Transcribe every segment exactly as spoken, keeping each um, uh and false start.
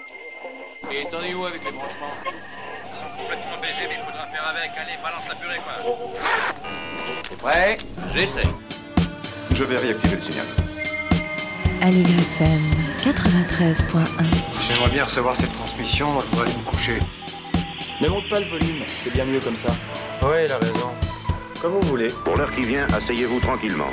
Et t'en es où avec les branchements? Ils sont complètement B G, mais il faudra faire avec. Allez, balance la purée, quoi. T'es prêt? J'essaie. Je vais réactiver le signal. Aligre F M quatre-vingt-treize point un. J'aimerais bien recevoir cette transmission, moi je voudrais aller me coucher. Ne monte pas le volume, c'est bien mieux comme ça. Ouais, il a raison. Comme vous voulez. Pour l'heure qui vient, asseyez-vous tranquillement.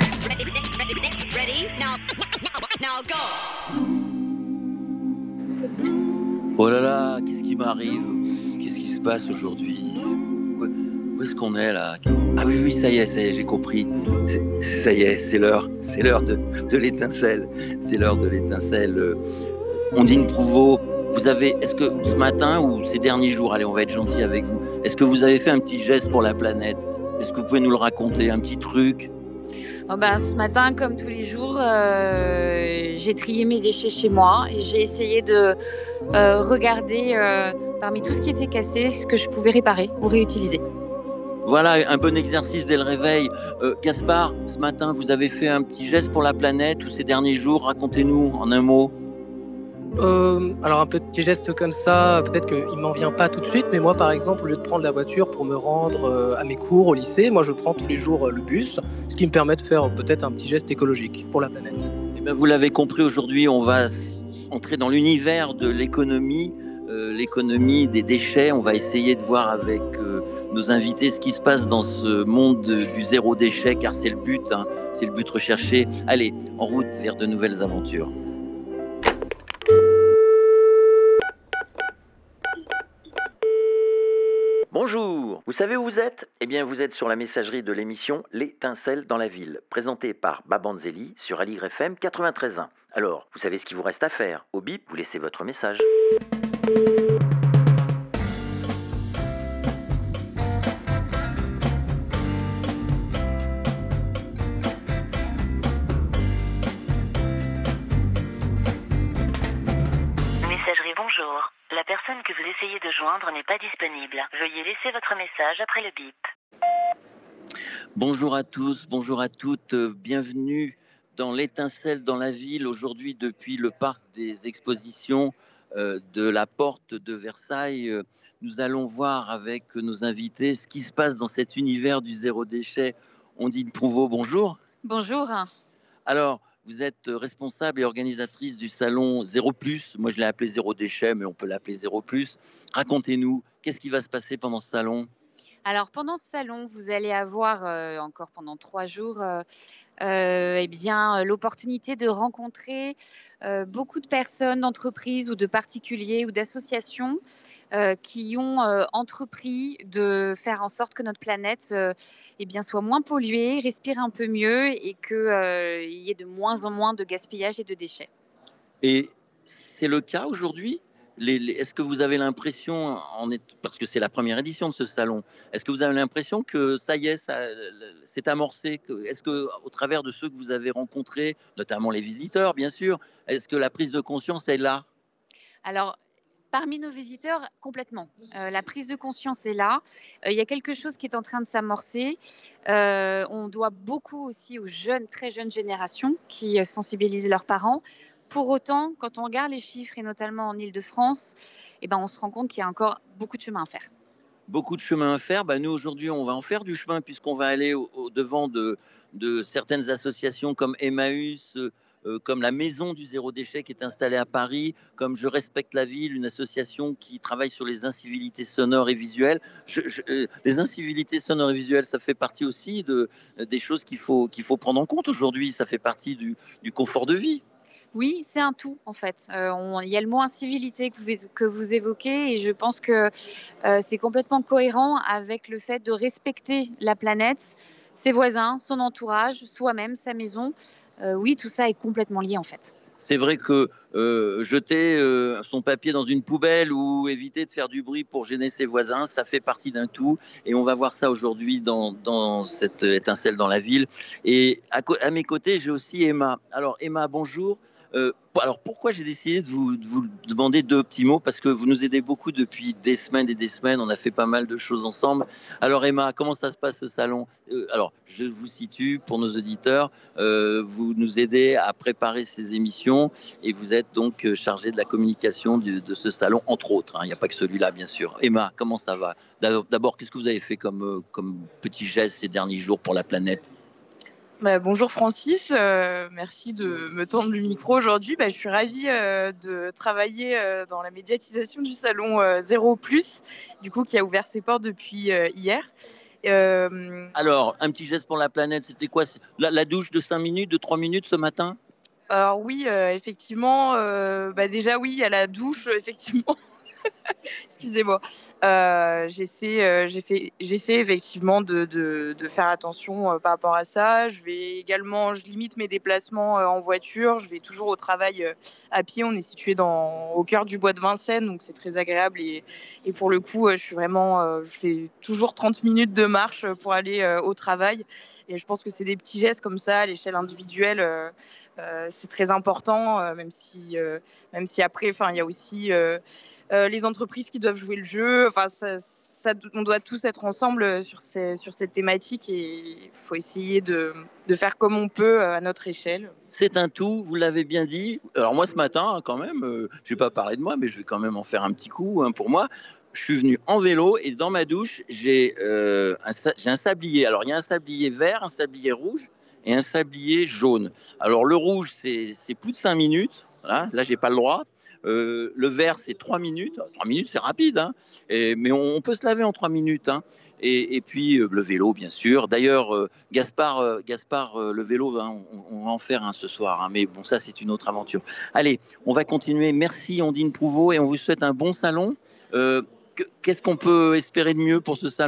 Oh là là, qu'est-ce qui m'arrive? Qu'est-ce qui se passe aujourd'hui? Où, où est-ce qu'on est là? Ah oui, oui, ça y est, ça y est, j'ai compris. C'est, ça y est, c'est l'heure. C'est l'heure de, de l'étincelle. C'est l'heure de l'étincelle. Ondine Prouveau, vous avez, est-ce que ce matin ou ces derniers jours, allez, on va être gentil avec vous, est-ce que vous avez fait un petit geste pour la planète? Est-ce que vous pouvez nous le raconter, un petit truc? Oh ben, ce matin, comme tous les jours, euh, j'ai trié mes déchets chez moi et j'ai essayé de euh, regarder euh, parmi tout ce qui était cassé, ce que je pouvais réparer ou réutiliser. Voilà, un bon exercice dès le réveil. Euh, Gaspard, ce matin, vous avez fait un petit geste pour la planète ou ces derniers jours? Racontez-nous en un mot. Euh, alors un petit geste comme ça, peut-être qu'il m'en vient pas tout de suite, mais moi par exemple, au lieu de prendre la voiture pour me rendre euh, à mes cours au lycée, moi je prends tous les jours euh, le bus, ce qui me permet de faire peut-être un petit geste écologique pour la planète. Eh bien, vous l'avez compris, aujourd'hui on va entrer dans l'univers de l'économie, euh, l'économie des déchets. On va essayer de voir avec euh, nos invités ce qui se passe dans ce monde de, du zéro déchet, car c'est le but, hein, c'est le but recherché. Allez, en route vers de nouvelles aventures. Bonjour, vous savez où vous êtes? Eh bien, vous êtes sur la messagerie de l'émission L'étincelle dans la ville, présentée par Babanzelli sur Aligre F M quatre-vingt-treize point un. Alors, vous savez ce qu'il vous reste à faire. Au bip, vous laissez votre message. Messagerie bonjour. La personne que vous essayez de joindre n'est pas disponible. Veuillez laisser votre message après le bip. Bonjour à tous, bonjour à toutes, bienvenue dans l'étincelle dans la ville. Aujourd'hui, depuis le parc des expositions euh, de la porte de Versailles, euh, nous allons voir avec nos invités ce qui se passe dans cet univers du zéro déchet. Ondine Prouveau, bonjour. Bonjour. Alors, vous êtes responsable et organisatrice du salon Zéro Plus. Moi, je l'ai appelé Zéro Déchet, mais on peut l'appeler Zéro Plus. Racontez-nous, qu'est-ce qui va se passer pendant ce salon? Alors, pendant ce salon, vous allez avoir euh, encore pendant trois jours euh, euh, eh bien, l'opportunité de rencontrer euh, beaucoup de personnes, d'entreprises ou de particuliers ou d'associations euh, qui ont euh, entrepris de faire en sorte que notre planète euh, eh bien, soit moins polluée, respire un peu mieux et qu'il euh, y ait de moins en moins de gaspillage et de déchets. Et c'est le cas aujourd'hui? Les, les, est-ce que vous avez l'impression, en est, parce que c'est la première édition de ce salon, est-ce que vous avez l'impression que ça y est, ça, c'est amorcé que, est-ce qu'au travers de ceux que vous avez rencontrés, notamment les visiteurs bien sûr, est-ce que la prise de conscience est là? Alors, parmi nos visiteurs, complètement. Euh, la prise de conscience est là. Euh, il y a quelque chose qui est en train de s'amorcer. Euh, on doit beaucoup aussi aux jeunes, très jeunes générations qui euh, sensibilisent leurs parents. Pour autant, quand on regarde les chiffres, et notamment en Île-de-France, eh ben, on se rend compte qu'il y a encore beaucoup de chemin à faire. Beaucoup de chemin à faire. Ben, nous, aujourd'hui, on va en faire du chemin puisqu'on va aller au, au devant de, de certaines associations comme Emmaüs, euh, comme la Maison du Zéro Déchet qui est installée à Paris, comme Je Respecte la Ville, une association qui travaille sur les incivilités sonores et visuelles. Je, je, euh, les incivilités sonores et visuelles, ça fait partie aussi de, des choses qu'il faut, qu'il faut prendre en compte aujourd'hui. Ça fait partie du, du confort de vie. Oui, c'est un tout en fait. Euh, on, il y a le mot incivilité que vous, que vous évoquez et je pense que euh, c'est complètement cohérent avec le fait de respecter la planète, ses voisins, son entourage, soi-même, sa maison. Euh, oui, tout ça est complètement lié en fait. C'est vrai que euh, jeter euh, son papier dans une poubelle ou éviter de faire du bruit pour gêner ses voisins, ça fait partie d'un tout. Et on va voir ça aujourd'hui dans, dans cette étincelle dans la ville. Et à, à mes côtés, j'ai aussi Emma. Alors Emma, bonjour. Euh, alors pourquoi j'ai décidé de vous, de vous demander deux petits mots? Parce que vous nous aidez beaucoup depuis des semaines et des semaines, on a fait pas mal de choses ensemble. Alors Emma, comment ça se passe ce salon? euh, Alors je vous situe pour nos auditeurs, euh, vous nous aidez à préparer ces émissions et vous êtes donc chargée de la communication de, de ce salon, entre autres, hein. Il n'y a pas que celui-là bien sûr. Emma, comment ça va? D'abord, qu'est-ce que vous avez fait comme, comme petit geste ces derniers jours pour la planète? Bah, bonjour Francis, euh, merci de me tendre le micro aujourd'hui. Bah, je suis ravie euh, de travailler euh, dans la médiatisation du salon euh, Zéro Plus, du coup qui a ouvert ses portes depuis euh, hier. Euh... Alors, un petit geste pour la planète, c'était quoi? la, la douche de cinq minutes, de trois minutes ce matin? Alors oui, euh, effectivement, euh, bah, déjà oui, il y a la douche, effectivement. Excusez-moi. Euh, j'essaie, euh, j'ai fait, j'essaie effectivement de, de, de faire attention euh, par rapport à ça. Je vais également, je limite mes déplacements euh, en voiture. Je vais toujours au travail euh, à pied. On est situé dans, au cœur du bois de Vincennes, donc c'est très agréable. Et, et pour le coup, euh, je suis vraiment, euh, je fais toujours trente minutes de marche pour aller euh, au travail. Et je pense que c'est des petits gestes comme ça à l'échelle individuelle. Euh, euh, c'est très important, euh, même si, euh, même si après, enfin, il y a aussi euh, Euh, les entreprises qui doivent jouer le jeu. Enfin, ça, ça, on doit tous être ensemble sur, ces, sur cette thématique et il faut essayer de, de faire comme on peut à notre échelle. C'est un tout, vous l'avez bien dit. Alors moi, ce matin, quand même, euh, je ne vais pas parler de moi, mais je vais quand même en faire un petit coup hein, pour moi. Je suis venu en vélo et dans ma douche, j'ai, euh, un, j'ai un sablier. Alors, il y a un sablier vert, un sablier rouge et un sablier jaune. Alors, le rouge, c'est, c'est plus de cinq minutes. Voilà, là, je n'ai pas le droit. Euh, le vert, c'est trois minutes. trois minutes, c'est rapide, hein. Et, mais on, on peut se laver en trois minutes. Hein. Et, et puis, euh, le vélo, bien sûr. D'ailleurs, euh, Gaspard, euh, Gaspard euh, le vélo, hein, on, on va en faire un ce soir. Hein. Mais bon, ça, c'est une autre aventure. Allez, on va continuer. Merci, Ondine Prouveau, et on vous souhaite un bon salon. Euh, que, qu'est-ce qu'on peut espérer de mieux pour ce salon ?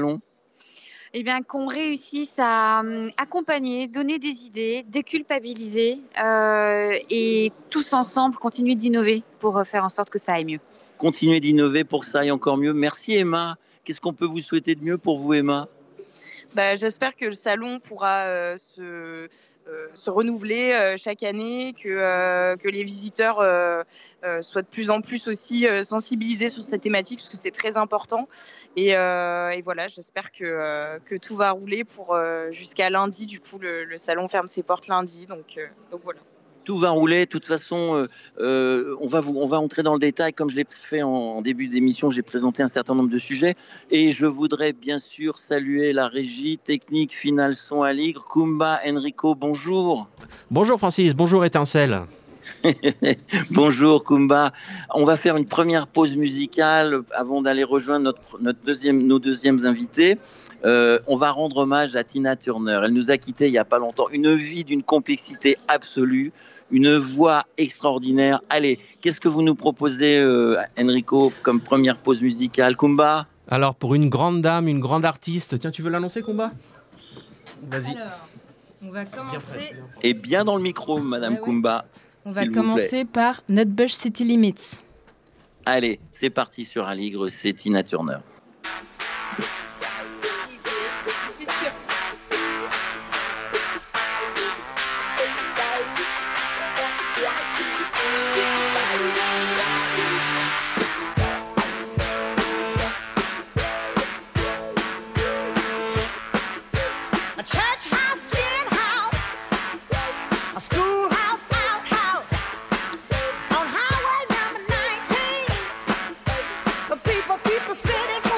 Eh bien, qu'on réussisse à euh, accompagner, donner des idées, déculpabiliser euh, et tous ensemble continuer d'innover pour faire en sorte que ça aille mieux. Continuer d'innover pour que ça aille encore mieux. Merci Emma. Qu'est-ce qu'on peut vous souhaiter de mieux pour vous Emma ? Bah, j'espère que le salon pourra euh, se... Euh, se renouveler euh, chaque année, que, euh, que les visiteurs euh, euh, soient de plus en plus aussi euh, sensibilisés sur cette thématique parce que c'est très important et, euh, et voilà, j'espère que, euh, que tout va rouler pour euh, jusqu'à lundi. Du coup, le, le salon ferme ses portes lundi, donc, euh, donc voilà. Tout va rouler. De toute façon, euh, euh, on va vous, on va entrer dans le détail. Comme je l'ai fait en, en début d'émission, j'ai présenté un certain nombre de sujets. Et je voudrais bien sûr saluer la régie technique Final Son Aligre. Kumba, Enrico, bonjour. Bonjour Francis, bonjour Étincelle. Bonjour Kumba. On va faire une première pause musicale avant d'aller rejoindre notre, notre deuxième, nos deuxièmes invités. Euh, on va rendre hommage à Tina Turner. Elle nous a quittés il n'y a pas longtemps. Une vie d'une complexité absolue, une voix extraordinaire. Allez, qu'est-ce que vous nous proposez, euh, Enrico, comme première pause musicale? Kumba? Alors, pour une grande dame, une grande artiste, tiens, tu veux l'annoncer, Kumba? Vas-y. Alors, on va commencer... Et bien dans le micro, Madame ah, Kumba. On va commencer par Nutbush City Limits. Allez, c'est parti sur Aligre, c'est Tina Turner. C'est sûr. People, people sitting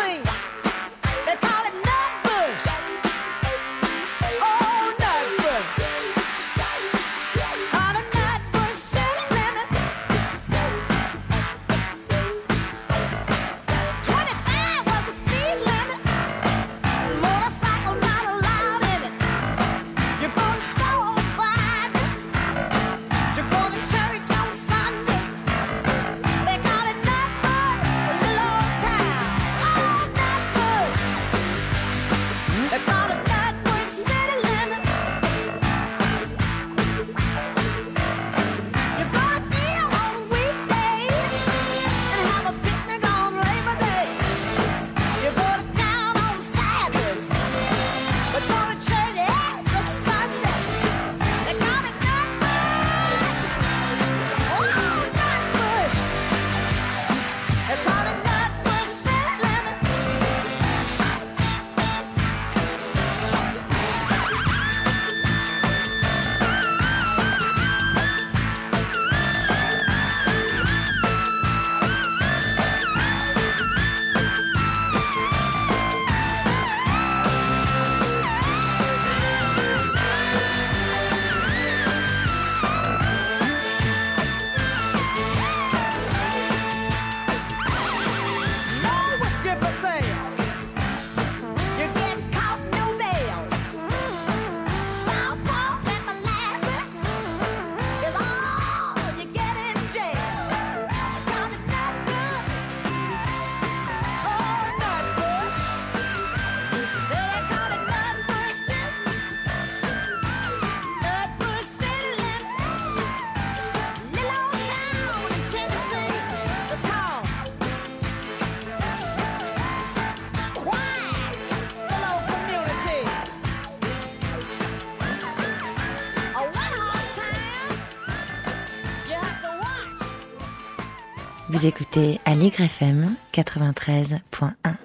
Vous écoutez Aligre F M quatre-vingt-treize point un.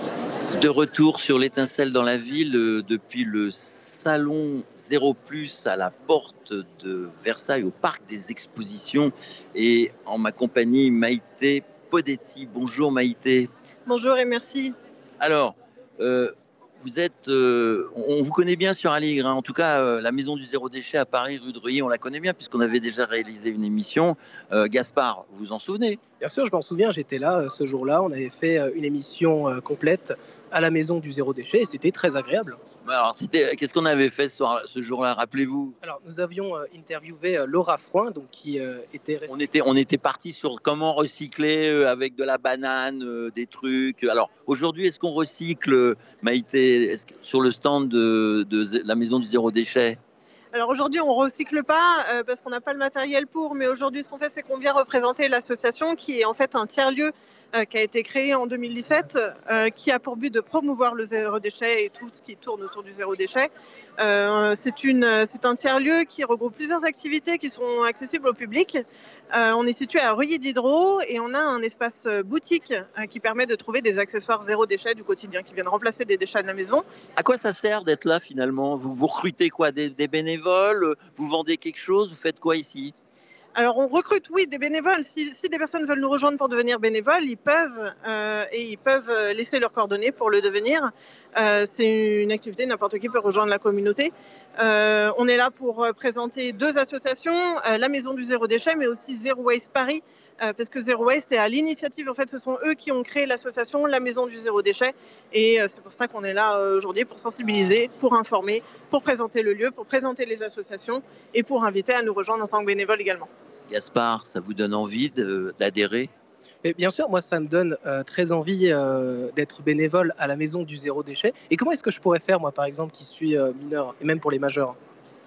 De retour sur l'étincelle dans la ville euh, depuis le salon Zéro Plus à la porte de Versailles au parc des expositions et en ma compagnie Maïté Podetti. Bonjour Maïté. Bonjour et merci. Alors, euh, vous êtes, euh, on vous connaît bien sur Aligre, hein. En tout cas euh, la maison du zéro déchet à Paris, rue de Reuilly, on la connaît bien puisqu'on avait déjà réalisé une émission. Euh, Gaspard, vous vous en souvenez? Bien sûr, je m'en souviens, j'étais là euh, ce jour-là, on avait fait euh, une émission euh, complète à la maison du zéro déchet et c'était très agréable. Alors, c'était, qu'est-ce qu'on avait fait ce, soir, ce jour-là, rappelez-vous? Alors, nous avions euh, interviewé euh, Laura Froin, donc, qui euh, était... On était, on était parti sur comment recycler euh, avec de la banane, euh, des trucs. Alors, aujourd'hui, est-ce qu'on recycle, euh, Maïté, est-ce que, sur le stand de, de la maison du zéro déchet? Alors aujourd'hui, on ne recycle pas euh, parce qu'on n'a pas le matériel pour, mais aujourd'hui, ce qu'on fait, c'est qu'on vient représenter l'association qui est en fait un tiers-lieu euh, qui a été créé en deux mille dix-sept, euh, qui a pour but de promouvoir le zéro déchet et tout ce qui tourne autour du zéro déchet. Euh, c'est, une, c'est un tiers-lieu qui regroupe plusieurs activités qui sont accessibles au public. Euh, on est situé à Reuilly Diderot et on a un espace boutique euh, qui permet de trouver des accessoires zéro déchet du quotidien qui viennent remplacer des déchets de la maison. À quoi ça sert d'être là finalement? Vous, vous recrutez quoi, des, des bénévoles? Vous vendez quelque chose? Vous faites quoi ici? Alors on recrute, oui, des bénévoles. Si, si des personnes veulent nous rejoindre pour devenir bénévoles, ils peuvent euh, et ils peuvent laisser leurs coordonnées pour le devenir. Euh, c'est une activité, n'importe qui peut rejoindre la communauté. Euh, on est là pour présenter deux associations, euh, la Maison du Zéro Déchet, mais aussi Zero Waste Paris, euh, parce que Zero Waste est à l'initiative. En fait, ce sont eux qui ont créé l'association, la Maison du Zéro Déchet, et euh, c'est pour ça qu'on est là euh, aujourd'hui pour sensibiliser, pour informer, pour présenter le lieu, pour présenter les associations et pour inviter à nous rejoindre en tant que bénévoles également. Gaspard, ça vous donne envie de, d'adhérer? Et bien sûr, moi, ça me donne euh, très envie euh, d'être bénévole à la maison du zéro déchet. Et comment est-ce que je pourrais faire, moi, par exemple, qui suis euh, mineur, et même pour les majeurs?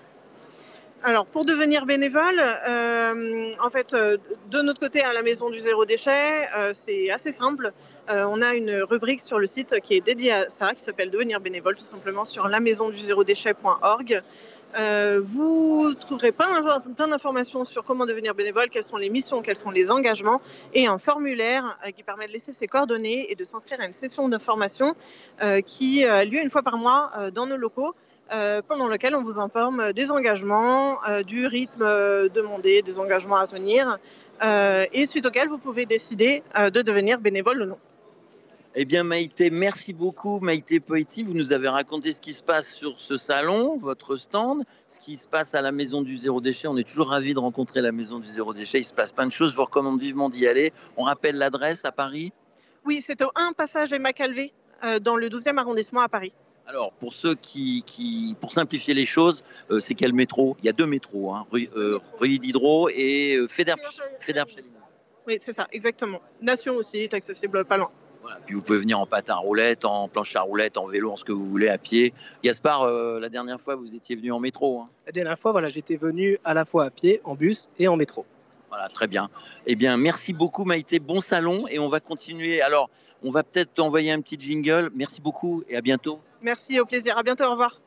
Alors, pour devenir bénévole, euh, en fait, euh, de notre côté, à la Maison du Zéro Déchet, euh, c'est assez simple. Euh, on a une rubrique sur le site qui est dédiée à ça, qui s'appelle Devenir bénévole, tout simplement sur la maison du zéro déchet point org. Euh, vous trouverez plein, plein d'informations sur comment devenir bénévole, quelles sont les missions, quels sont les engagements, et un formulaire euh, qui permet de laisser ses coordonnées et de s'inscrire à une session de formation euh, qui a lieu une fois par mois euh, dans nos locaux. Euh, pendant lequel on vous informe des engagements, euh, du rythme euh, demandé, des engagements à tenir, euh, et suite auquel vous pouvez décider euh, de devenir bénévole ou non. Eh bien Maïté, merci beaucoup Maïté Podetti. Vous nous avez raconté ce qui se passe sur ce salon, votre stand, ce qui se passe à la Maison du Zéro Déchet. On est toujours ravis de rencontrer la Maison du Zéro Déchet. Il se passe plein de choses. Je vous recommande vivement d'y aller. On rappelle l'adresse à Paris? Oui, c'est au un passage Emma Calvé, euh, dans le douzième arrondissement à Paris. Alors, pour ceux qui, qui pour simplifier les choses, euh, c'est quel métro? Il y a deux métros, hein, Rue, euh, Reuilly Diderot et euh, Fédère-Chaligny. Oui, c'est ça, exactement. Nation aussi est accessible pas loin. Voilà. Puis vous pouvez venir en patin à roulette, en planche à roulette, en vélo, en ce que vous voulez, à pied. Gaspard, euh, la dernière fois, vous étiez venu en métro. Hein. La dernière fois, voilà, j'étais venu à la fois à pied, en bus et en métro. Voilà, très bien. Eh bien, merci beaucoup Maïté, bon salon et on va continuer. Alors, on va peut-être t'envoyer un petit jingle. Merci beaucoup et à bientôt. Merci, au plaisir. À bientôt, au revoir.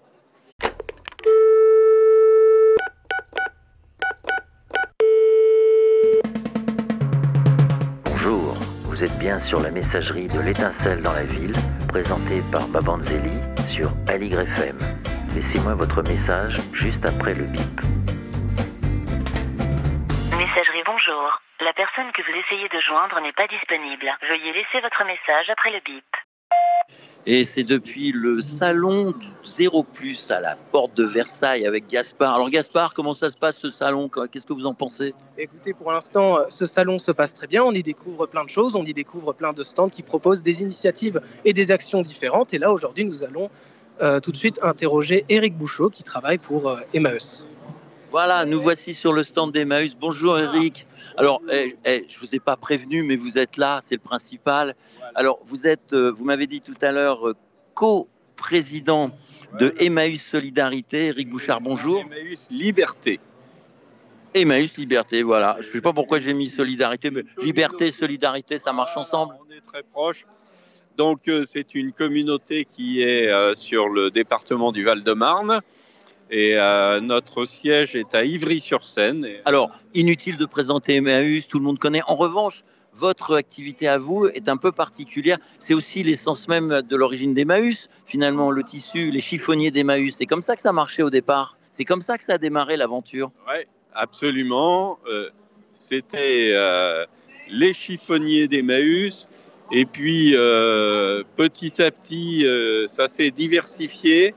Bonjour, vous êtes bien sur la messagerie de l'étincelle dans la ville, présentée par Babanzeli sur Aligre F M. Laissez-moi votre message juste après le bip. Messagerie bonjour. La personne que vous essayez de joindre n'est pas disponible. Veuillez laisser votre message après le bip. Et c'est depuis le salon du Zéro Plus à la porte de Versailles avec Gaspard. Alors Gaspard, comment ça se passe ce salon? Qu'est-ce que vous en pensez? Écoutez, pour l'instant, ce salon se passe très bien. On y découvre plein de choses, on y découvre plein de stands qui proposent des initiatives et des actions différentes. Et là, aujourd'hui, nous allons euh, tout de suite interroger Éric Bouchot qui travaille pour euh, Emmaüs. Voilà, nous voici sur le stand d'Emmaüs. Bonjour Eric. Alors, eh, eh, je ne vous ai pas prévenu, mais vous êtes là, c'est le principal. Alors, vous êtes, euh, vous m'avez dit tout à l'heure, euh, co-président de Emmaüs Solidarité. Eric Bouchard, bonjour. Emmaüs Liberté. Emmaüs Liberté, voilà. Je ne sais pas pourquoi j'ai mis Solidarité, mais Liberté, Solidarité, ça marche ensemble. On est très proches. Donc, euh, c'est une communauté qui est euh, sur le département du Val-de-Marne. Et euh, notre siège est à Ivry-sur-Seine. Alors, inutile de présenter Emmaüs, tout le monde connaît. En revanche, votre activité à vous est un peu particulière. C'est aussi l'essence même de l'origine d'Emmaüs, finalement, le tissu, les chiffonniers d'Emmaüs. C'est comme ça que ça marchait au départ. C'est comme ça que ça a démarré l'aventure. Oui, absolument. Euh, c'était euh, les chiffonniers d'Emmaüs. Et puis, euh, petit à petit, euh, ça s'est diversifié.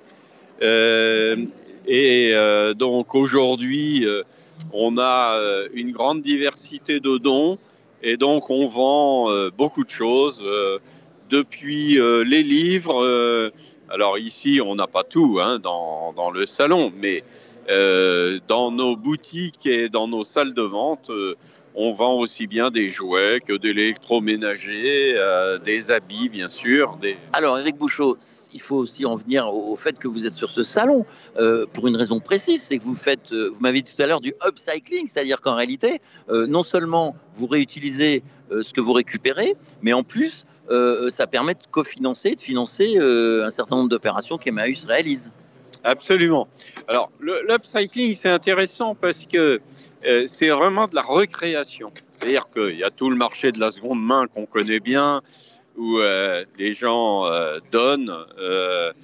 Euh, et euh, donc, aujourd'hui, euh, on a euh, une grande diversité de dons. Et donc, on vend euh, beaucoup de choses. Euh, depuis euh, les livres... Euh, alors ici, on n'a pas tout hein, dans, dans le salon, mais euh, dans nos boutiques et dans nos salles de vente, euh, on vend aussi bien des jouets que de l'électroménager, euh, des habits, bien sûr. Des... Alors, Éric Bouchot, il faut aussi en venir au fait que vous êtes sur ce salon euh, pour une raison précise, c'est que vous faites, euh, vous m'avez dit tout à l'heure, du upcycling, c'est-à-dire qu'en réalité, euh, non seulement vous réutilisez euh, ce que vous récupérez, mais en plus, euh, ça permet de cofinancer, de financer euh, un certain nombre d'opérations qu'Emmaüs réalise. Absolument. Alors, l'upcycling, c'est intéressant parce que euh, c'est vraiment de la recréation. C'est-à-dire qu'il y a tout le marché de la seconde main qu'on connaît bien, où euh, les gens euh, donnent euh,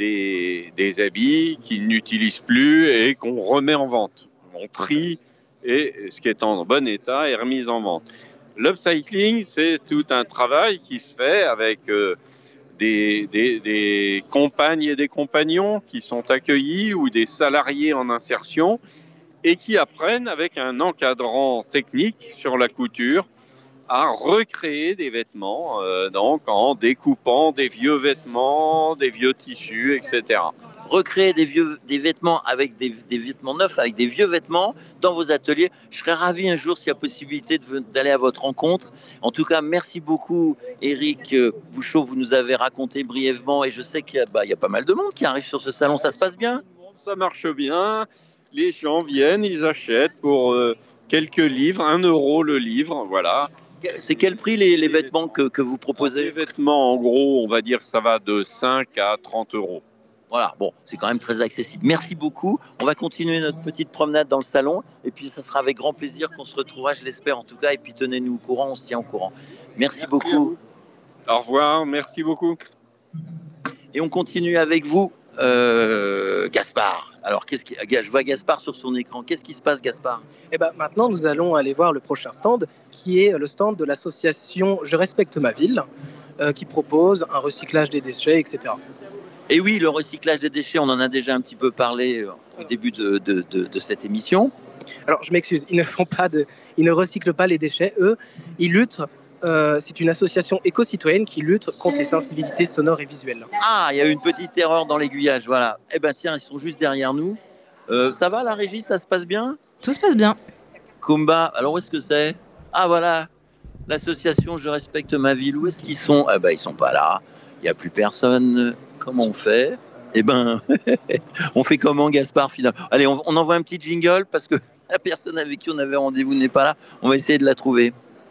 des, des habits qu'ils n'utilisent plus et qu'on remet en vente. On trie et ce qui est en bon état est remis en vente. L'upcycling, c'est tout un travail qui se fait avec... Euh, Des, des, des compagnes et des compagnons qui sont accueillis ou des salariés en insertion et qui apprennent avec un encadrant technique sur la couture à recréer des vêtements, euh, donc en découpant des vieux vêtements, des vieux tissus, et cetera. Recréer des, vieux, des vêtements avec des, des vêtements neufs, avec des vieux vêtements dans vos ateliers. Je serais ravi un jour s'il y a possibilité d'aller à votre rencontre. En tout cas, merci beaucoup Éric Bouchot, vous nous avez raconté brièvement et je sais qu'il y a, bah, il y a pas mal de monde qui arrive sur ce salon, ça se passe bien? Ça marche bien, les gens viennent, ils achètent pour euh, quelques livres, un euro le livre, voilà. C'est quel prix les, les vêtements que, que vous proposez? Les vêtements, en gros, on va dire que ça va de cinq à trente euros. Voilà, bon, c'est quand même très accessible. Merci beaucoup. On va continuer notre petite promenade dans le salon. Et puis, ça sera avec grand plaisir qu'on se retrouvera, je l'espère en tout cas. Et puis, tenez-nous au courant, on se tient au courant. Merci, merci beaucoup. Au revoir, merci beaucoup. Et on continue avec vous, euh, Gaspard. Alors, qu'est-ce qui... je vois Gaspard sur son écran. Qu'est-ce qui se passe, Gaspard? Eh ben, maintenant, nous allons aller voir le prochain stand, qui est le stand de l'association Je respecte ma ville, euh, qui propose un recyclage des déchets, et cetera. Et oui, le recyclage des déchets, on en a déjà un petit peu parlé au début de, de, de, de cette émission. Alors, je m'excuse, ils ne font pas de, ils ne recyclent pas les déchets. Eux, ils luttent. Euh, c'est une association éco-citoyenne qui lutte contre les sensibilités sonores et visuelles. Ah, il y a eu une petite erreur dans l'aiguillage, voilà. Eh ben tiens, ils sont juste derrière nous. Euh, ça va, la régie, ça se passe bien? Tout se passe bien. Kumba, alors où est-ce que c'est? Ah voilà, l'association Je respecte ma ville. Où est-ce qu'ils sont? Eh ben, ils sont pas là. Il n'y a plus personne. Comment on fait? Eh ben, on fait comment, Gaspard, finalement? Allez, on, on envoie un petit jingle parce que la personne avec qui on avait rendez-vous n'est pas là. On va essayer de la trouver.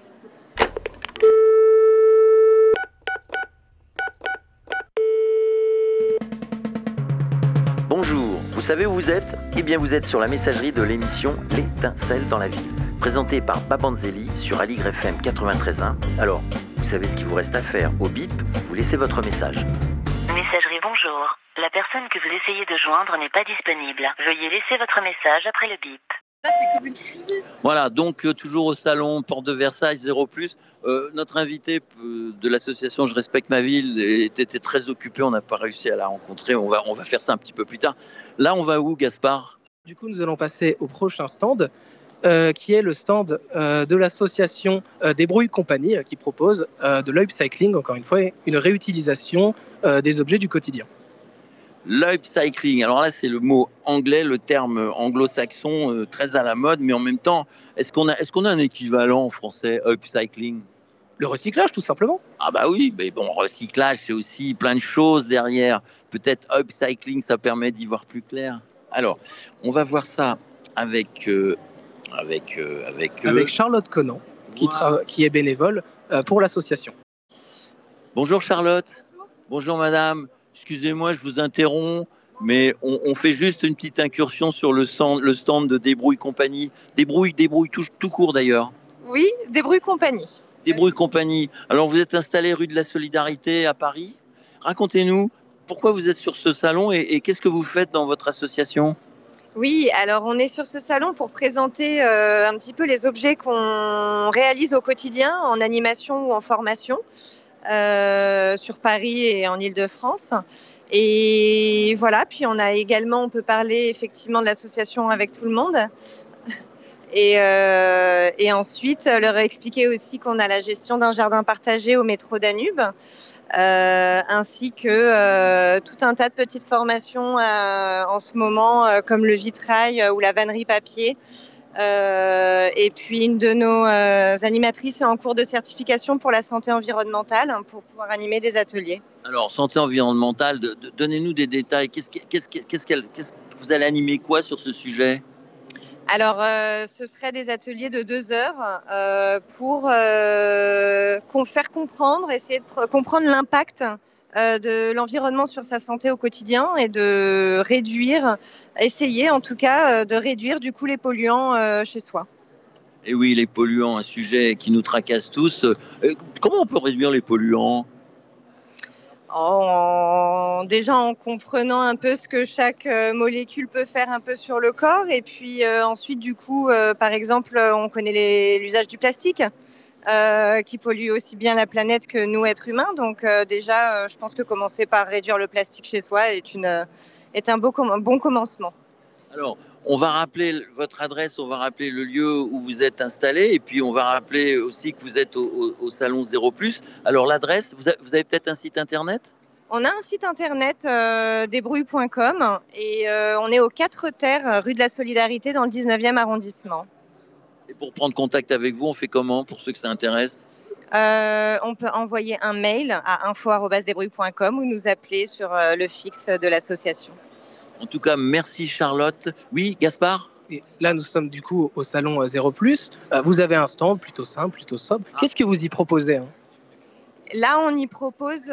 Bonjour, vous savez où vous êtes? Eh bien, vous êtes sur la messagerie de l'émission L'étincelle dans la ville, présentée par Babanzeli sur Aligre F M quatre-vingt-treize point un. Alors, vous savez ce qu'il vous reste à faire. Au bip, vous laissez votre message. Messagerie bonjour. La personne que vous essayez de joindre n'est pas disponible. Veuillez laisser votre message après le bip. Voilà, donc euh, toujours au salon Porte de Versailles, zéro plus. Euh, notre invité euh, de l'association Je respecte ma ville était, était très occupé, on n'a pas réussi à la rencontrer. On va, on va faire ça un petit peu plus tard. Là, on va où, Gaspard? Du coup, nous allons passer au prochain stand, euh, qui est le stand euh, de l'association euh, Débrouille Compagnie, euh, qui propose euh, de l'upcycling, encore une fois, une réutilisation euh, des objets du quotidien. L'upcycling, alors là c'est le mot anglais, le terme anglo-saxon euh, très à la mode, mais en même temps, est-ce qu'on a, est-ce qu'on a un équivalent en français, upcycling? Le recyclage, tout simplement. Ah bah oui, mais bon, recyclage c'est aussi plein de choses derrière. Peut-être upcycling, ça permet d'y voir plus clair. Alors, on va voir ça avec... Euh, avec, euh, avec, euh... avec Charlotte Conan, qui, tra- qui est bénévole euh, pour l'association. Bonjour Charlotte. Bonjour madame. Excusez-moi, je vous interromps, mais on, on fait juste une petite incursion sur le stand, le stand de Débrouille Compagnie. Débrouille, débrouille, tout, tout court d'ailleurs. Oui, Débrouille Compagnie. Débrouille Compagnie. Alors, vous êtes installé rue de la Solidarité à Paris. Racontez-nous pourquoi vous êtes sur ce salon et, et qu'est-ce que vous faites dans votre association? Oui, alors on est sur ce salon pour présenter euh, un petit peu les objets qu'on réalise au quotidien en animation ou en formation euh, sur Paris et en Île-de-France. Et voilà, puis on a également, on peut parler effectivement de l'association Avec Tout le Monde. Et, euh, et ensuite, leur expliquer aussi qu'on a la gestion d'un jardin partagé au métro Danube, euh, ainsi que euh, tout un tas de petites formations euh, en ce moment, euh, comme le vitrail euh, ou la vannerie papier. Euh, et puis, une de nos euh, animatrices est en cours de certification pour la santé environnementale, hein, pour pouvoir animer des ateliers. Alors, santé environnementale, de, de, donnez-nous des détails. Qu'est-ce, qu'est-ce, qu'est-ce qu'elle, qu'est-ce, vous allez animer quoi sur ce sujet? Alors, euh, ce seraient des ateliers de deux heures euh, pour euh, faire comprendre, essayer de pr- comprendre l'impact euh, de l'environnement sur sa santé au quotidien et de réduire, essayer en tout cas, euh, de réduire du coup les polluants euh, chez soi. Et oui, les polluants, un sujet qui nous tracasse tous. Euh, comment on peut réduire les polluants? En, déjà en comprenant un peu ce que chaque euh, molécule peut faire un peu sur le corps. Et puis euh, ensuite, du coup, euh, par exemple, on connaît les, l'usage du plastique euh, qui pollue aussi bien la planète que nous, êtres humains. Donc euh, déjà, euh, je pense que commencer par réduire le plastique chez soi est, une, est un beau com- bon commencement. Alors, on va rappeler votre adresse, on va rappeler le lieu où vous êtes installé et puis on va rappeler aussi que vous êtes au, au, au salon Zéro Plus. Alors, l'adresse, vous avez, vous avez peut-être un site internet? On a un site internet, euh, débrouille point com, et euh, on est aux quatre terres, rue de la Solidarité, dans le dix-neuvième arrondissement. Et pour prendre contact avec vous, on fait comment pour ceux que ça intéresse? euh, On peut envoyer un mail à info arobase débrouille point com ou nous appeler sur euh, le fixe de l'association. En tout cas, merci Charlotte. Oui, Gaspard? Et là, nous sommes du coup au salon Zéro Plus. Euh, vous avez un stand plutôt simple, plutôt sobre. Ah. Qu'est-ce que vous y proposez, hein? Là, on y propose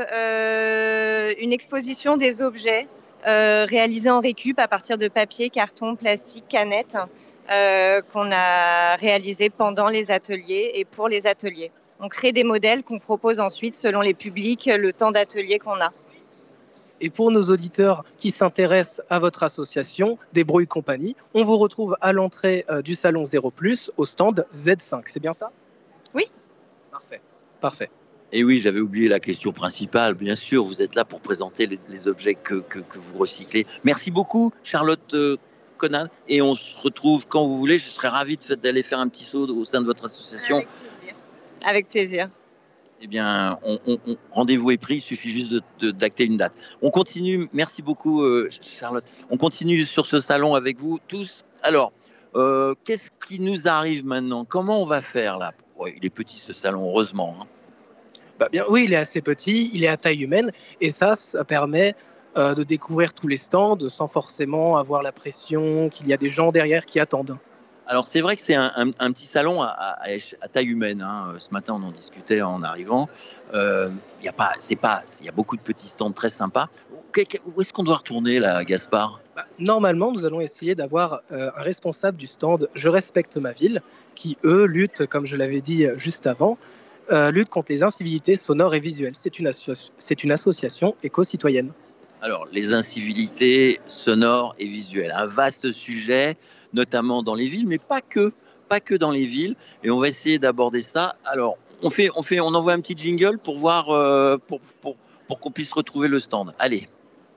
euh, une exposition des objets euh, réalisés en récup à partir de papier, carton, plastique, canettes euh, qu'on a réalisés pendant les ateliers et pour les ateliers. On crée des modèles qu'on propose ensuite selon les publics, le temps d'atelier qu'on a. Et pour nos auditeurs qui s'intéressent à votre association, Débrouille Compagnie, on vous retrouve à l'entrée euh, du salon Zéro Plus au stand Z cinq. C'est bien ça? Oui. Parfait. Parfait. Et oui, j'avais oublié la question principale. Bien sûr, vous êtes là pour présenter les, les objets que, que, que vous recyclez. Merci beaucoup, Charlotte euh, Conan. Et on se retrouve quand vous voulez. Je serais ravi de, d'aller faire un petit saut au sein de votre association. Avec plaisir. Avec plaisir. Eh bien, on, on, on, rendez-vous est pris, il suffit juste de, de, d'acter une date. On continue, merci beaucoup euh, Charlotte. On continue sur ce salon avec vous tous. Alors, euh, qu'est-ce qui nous arrive maintenant? Comment on va faire là? Ouais, il est petit ce salon, heureusement. Hein. Bah bien, oui, il est assez petit, il est à taille humaine, et ça, ça permet euh, de découvrir tous les stands sans forcément avoir la pression qu'il y a des gens derrière qui attendent. Alors c'est vrai que c'est un, un, un petit salon à, à, à taille humaine. Hein. Ce matin, on en discutait en arrivant. Euh, y a pas, c'est pas, il y a beaucoup de petits stands très sympas. Où est-ce qu'on doit retourner là, Gaspard? Bah, normalement, nous allons essayer d'avoir euh, un responsable du stand Je respecte ma ville, qui eux luttent, comme je l'avais dit juste avant, euh, luttent contre les incivilités sonores et visuelles. C'est une, asso- c'est une association éco-citoyenne. Alors, les incivilités sonores et visuelles, un vaste sujet, notamment dans les villes, mais pas que, pas que dans les villes. Et on va essayer d'aborder ça. Alors, on fait, on fait, on envoie un petit jingle pour voir, euh, pour, pour, pour qu'on puisse retrouver le stand. Allez.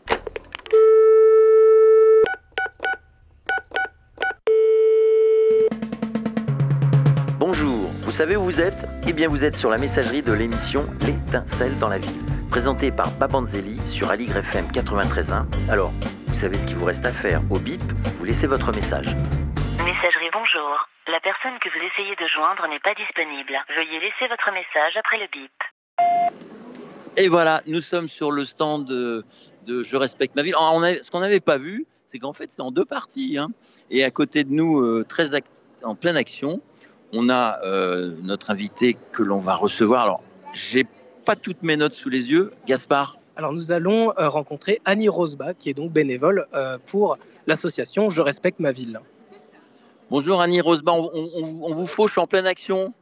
Bonjour, vous savez où vous êtes? Eh bien, vous êtes sur la messagerie de l'émission L'étincelle dans la ville, présentée par Babanzelli sur Aligre F M quatre-vingt-treize point un. Alors, vous savez ce qu'il vous reste à faire. Au bip, vous laissez votre message. Messagerie bonjour. La personne que vous essayez de joindre n'est pas disponible. Veuillez laisser votre message après le bip. Et voilà, nous sommes sur le stand de, de Je respecte ma ville. Alors, on a, ce qu'on n'avait pas vu, c'est qu'en fait, c'est en deux parties. Hein. Et à côté de nous, euh, très act- en pleine action, on a euh, notre invité que l'on va recevoir. Alors, j'ai pas toutes mes notes sous les yeux. Gaspard? Alors, nous allons euh, rencontrer Annie Rosbach, qui est donc bénévole euh, pour l'association Je respecte ma ville. Bonjour Annie Rosbach, on, on, on vous fauche en pleine action? Oui,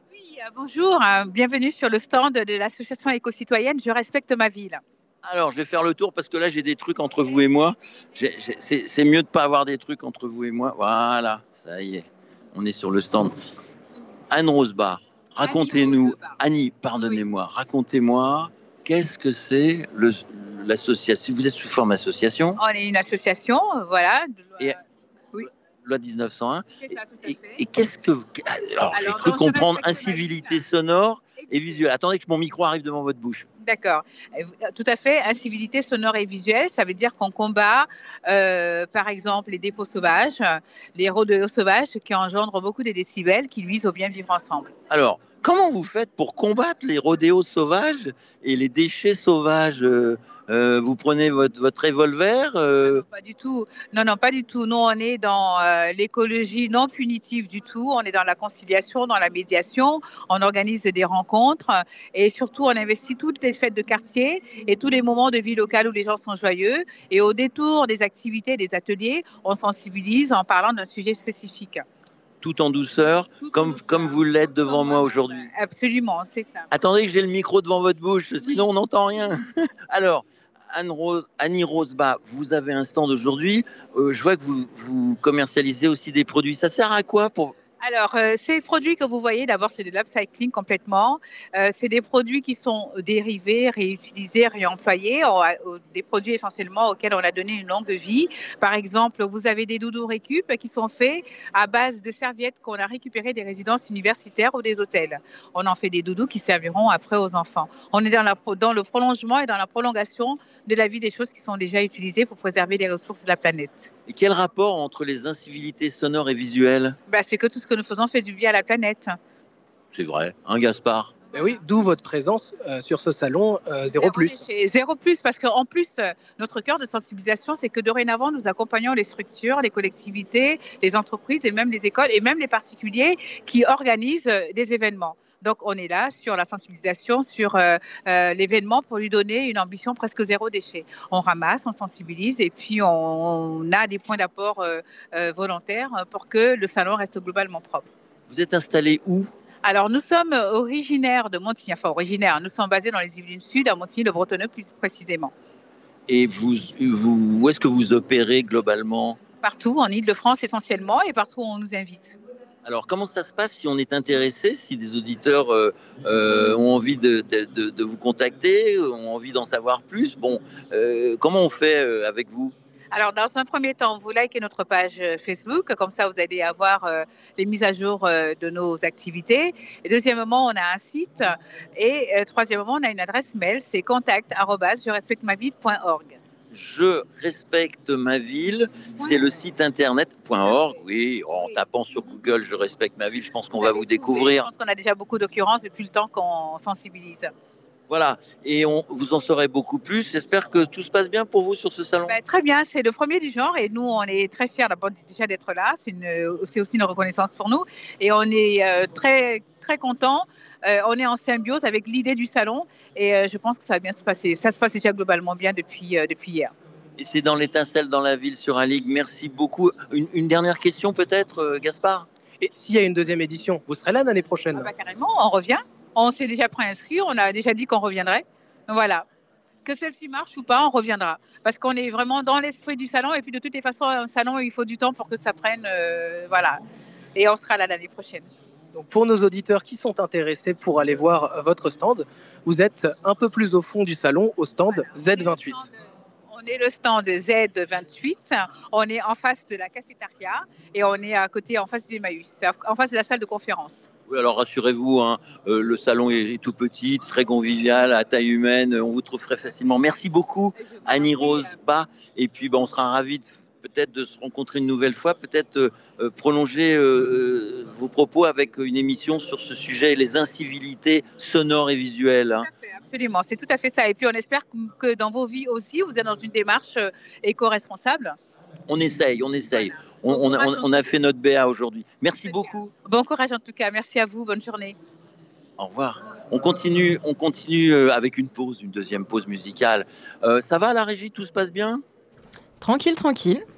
Bonjour, hein, bienvenue sur le stand de l'association éco-citoyenne Je respecte ma ville. Alors, je vais faire le tour parce que là, j'ai des trucs entre vous et moi. J'ai, j'ai, c'est, c'est mieux de ne pas avoir des trucs entre vous et moi. Voilà, ça y est, on est sur le stand. Anne Rosebach, racontez-nous, Annie, pardonnez-moi, oui. racontez-moi, qu'est-ce que c'est le, l'association? Vous êtes sous forme association? On est une association, voilà. De... Et... Oui. Loi dix-neuf cent un. C'est ça, tout à et, fait. et qu'est-ce que... Alors, Alors j'ai cru comprendre incivilité sonore et visuelle. Attendez que mon micro arrive devant votre bouche. D'accord, tout à fait. Incivilité sonore et visuelle, ça veut dire qu'on combat, euh, par exemple, les dépôts sauvages, les rodéos sauvages qui engendrent beaucoup de décibels qui nuisent au bien vivre ensemble. Alors, comment vous faites pour combattre les rodéos sauvages et les déchets sauvages? euh, euh, Vous prenez votre, votre revolver euh... non, pas du tout. Non, non, pas du tout. Nous, on est dans euh, l'écologie non punitive du tout. On est dans la conciliation, dans la médiation. On organise des rencontres et surtout, on investit toutes les fêtes de quartier et tous les moments de vie locale où les gens sont joyeux. Et au détour des activités, des ateliers, on sensibilise en parlant d'un sujet spécifique. Tout en douceur, tout comme, en douceur. Comme vous l'êtes devant moi aujourd'hui. Absolument, c'est ça. Attendez que j'ai le micro devant votre bouche, sinon oui. on n'entend rien. Alors, Anne Rose, Annie Rosebach, vous avez un stand aujourd'hui. Euh, je vois que vous, vous commercialisez aussi des produits. Ça sert à quoi pour... Alors, euh, ces produits que vous voyez, d'abord, c'est de l'upcycling complètement. Euh, c'est des produits qui sont dérivés, réutilisés, réemployés, on a, euh, des produits essentiellement auxquels on a donné une longue vie. Par exemple, vous avez des doudous récup qui sont faits à base de serviettes qu'on a récupérées des résidences universitaires ou des hôtels. On en fait des doudous qui serviront après aux enfants. On est dans, la, dans le prolongement et dans la prolongation de la vie des choses qui sont déjà utilisées pour préserver les ressources de la planète. Et quel rapport entre les incivilités sonores et visuelles? Ben, c'est que tout ce que nous faisons fait du bien à la planète. C'est vrai, hein Gaspard? Ben oui, d'où votre présence euh, sur ce salon euh, Zéro Plus. Zéro Plus, parce qu'en plus, euh, notre cœur de sensibilisation, c'est que dorénavant, nous accompagnons les structures, les collectivités, les entreprises et même les écoles et même les particuliers qui organisent euh, des événements. Donc, on est là sur la sensibilisation, sur euh, euh, l'événement pour lui donner une ambition presque zéro déchet. On ramasse, on sensibilise et puis on, on a des points d'apport euh, euh, volontaires pour que le salon reste globalement propre. Vous êtes installé où? Alors, nous sommes originaires de Montigny, enfin originaires, nous sommes basés dans les Yvelines Sud, à Montigny-le-Bretonneux plus précisément. Et vous, vous, où est-ce que vous opérez globalement? Partout, en Île-de-France essentiellement et partout où on nous invite. Alors, comment ça se passe si on est intéressé, si des auditeurs euh, euh, ont envie de, de, de, de vous contacter, ont envie d'en savoir plus? Bon, euh, comment on fait euh, avec vous? Alors, dans un premier temps, vous likez notre page Facebook, comme ça vous allez avoir euh, les mises à jour euh, de nos activités. Et deuxièmement, on a un site. Et euh, troisièmement, on a une adresse mail, c'est contact arobase je respecte ma ville point org. Je respecte ma ville, c'est le site internet .org. Oui, en tapant sur Google, je respecte ma ville, je pense qu'on va vous découvrir. Je pense qu'on a déjà beaucoup d'occurrences depuis le temps qu'on sensibilise. Voilà, et on, vous en saurez beaucoup plus. J'espère que tout se passe bien pour vous sur ce salon. Ben, très bien, c'est le premier du genre et nous, on est très fiers d'abord déjà d'être là. C'est, une, c'est aussi une reconnaissance pour nous et on est euh, très, très contents. Euh, on est en symbiose avec l'idée du salon et euh, je pense que ça va bien se passer. Ça se passe déjà globalement bien depuis, euh, depuis hier. Et c'est dans l'étincelle dans la ville sur Alig. Merci beaucoup. Une, une dernière question peut-être, euh, Gaspard? Et s'il y a une deuxième édition, vous serez là l'année prochaine? Ah bah, carrément, on revient. On s'est déjà préinscrit, on a déjà dit qu'on reviendrait. Voilà. Que celle-ci marche ou pas, on reviendra. Parce qu'on est vraiment dans l'esprit du salon. Et puis de toutes les façons, un salon, il faut du temps pour que ça prenne. Euh, voilà. Et on sera là l'année prochaine. Donc pour nos auditeurs qui sont intéressés pour aller voir votre stand, vous êtes un peu plus au fond du salon, au stand voilà, Z vingt-huit. On est le stand Z vingt-huit. On est en face de la cafétéria et on est à côté, en face du Emmaüs, en face de la salle de conférence. Oui, alors rassurez-vous, hein, euh, le salon est, est tout petit, très convivial, à taille humaine, on vous trouve très facilement. Merci beaucoup, Annie Rosebach. Et puis, ben, on sera ravis de, peut-être de se rencontrer une nouvelle fois, peut-être euh, prolonger euh, vos propos avec une émission sur ce sujet, les incivilités sonores et visuelles. Hein. Tout à fait, absolument, c'est tout à fait ça. Et puis, on espère que dans vos vies aussi, vous êtes dans une démarche éco-responsable. On essaye, on essaye. Voilà. On, on, a, on a fait notre B A aujourd'hui. Merci Très beaucoup. Bien. Bon courage en tout cas. Merci à vous. Bonne journée. Au revoir. On continue, on continue avec une pause, une deuxième pause musicale. Euh, ça va à la régie? Tout se passe bien? Tranquille, tranquille.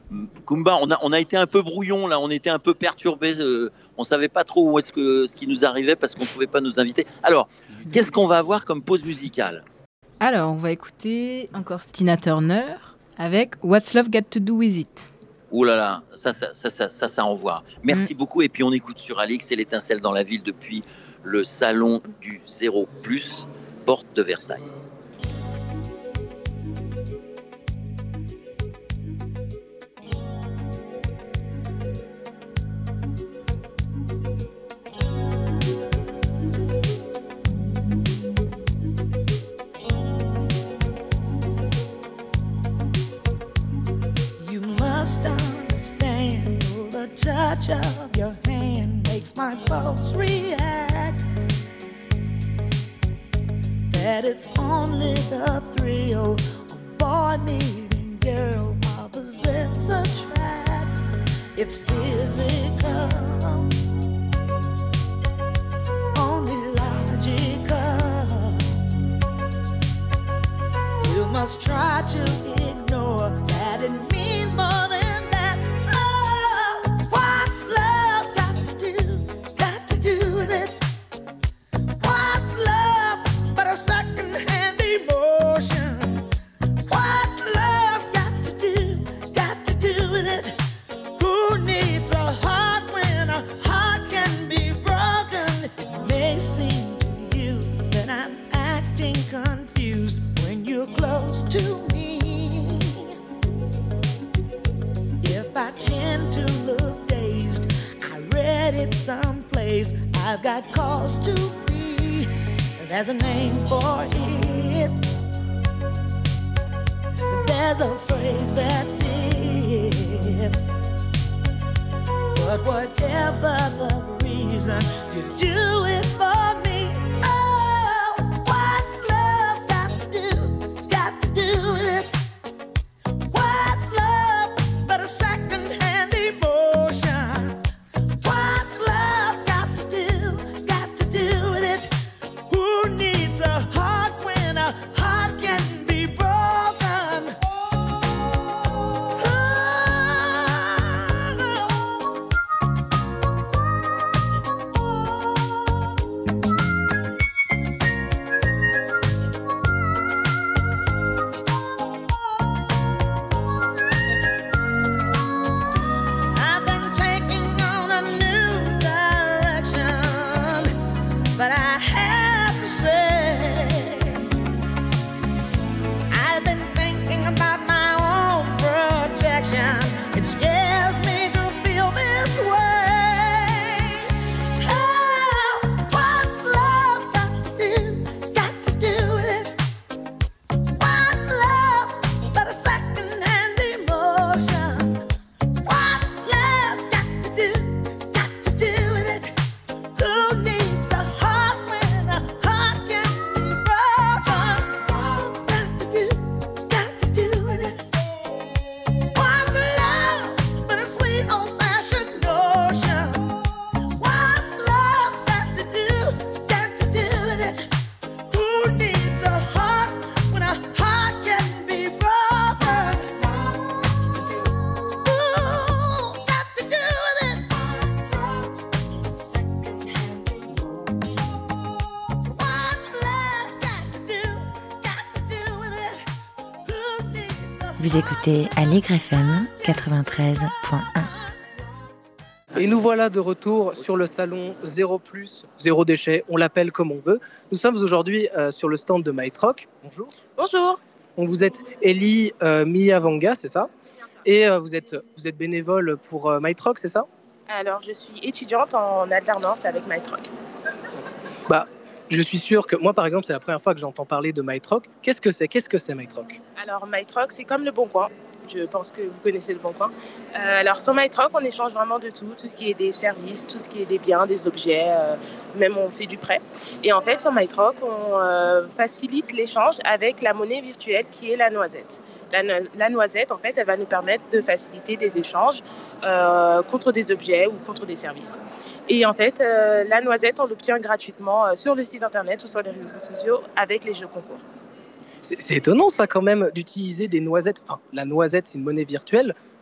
Kumba, on a, on a été un peu brouillon là, on était un peu perturbés, euh, on savait pas trop où est-ce que ce qui nous arrivait parce qu'on ne pouvait pas nous inviter. Alors, qu'est-ce qu'on va avoir comme pause musicale? Alors, on va écouter encore Tina Turner avec What's Love Got to Do With It. Ouh là là, ça, ça, ça, ça, ça, ça envoie. Merci mmh. beaucoup. Et puis on écoute sur Alix et l'étincelle dans la ville depuis le salon du zéro plus, porte de Versailles. Touch of your hand makes my pulse react. That it's only the thrill of boy meeting girl opposites attract. It's physical, only logical. You must try to ignore that it means more than I've got cause to be. There's a name for it. There's a phrase that fits. But whatever the reason, you do it for me. Oh, what's love got to do? Got to do with it. What's love but a second-hand emotion? What's love got to do? Got to do with it. Who needs a heart when a heart can be broken? I've been taking on a new direction, but I have to say, I've been thinking about my own protection. It scares me to feel this way. Oh, what's love got to do? Got to do with it. What's love but a second-hand emotion? What's love got to do? Got to do with it. Who needs a heart when a heart can be broken? What's got to do? Got to do with it. What's love but a sweet old-fashioned notion? What's love got to do? Got to do with it. Who needs a heart when a heart can be broken? Ooh, got to do with it. What's love got to do? Got to do with it. Who needs a Vous écoutez Allegre F M quatre-vingt-treize point un. Et nous voilà de retour sur le salon zéro plus, zéro déchet, on l'appelle comme on veut. Nous sommes aujourd'hui euh, sur le stand de Mytroc. Bonjour. Bonjour. Donc vous êtes Elie euh, Miyavanga, c'est ça? Et euh, vous, êtes, vous êtes bénévole pour euh, Mytroc, c'est ça? Alors, je suis étudiante en alternance avec Mytroc. Bah, je suis sûr que moi, par exemple, c'est la première fois que j'entends parler de Mytroc. Qu'est-ce que c'est? Qu'est-ce que c'est Mytroc? Alors, Mytroc, c'est comme le Bon Coin. Je pense que vous connaissez le Bon Coin. Euh, alors, sur Mytroc, on échange vraiment de tout. Tout ce qui est des services, tout ce qui est des biens, des objets, euh, même on fait du prêt. Et en fait, sur Mytroc, on euh, facilite l'échange avec la monnaie virtuelle qui est la noisette. La, no- la noisette, en fait, elle va nous permettre de faciliter des échanges euh, contre des objets ou contre des services. Et en fait, euh, la noisette, on l'obtient gratuitement euh, sur le site internet ou sur les réseaux sociaux avec les jeux concours. C'est c'est étonnant ça quand même d'utiliser des noisettes. Enfin, la noisette, c'est une monnaie virtuelle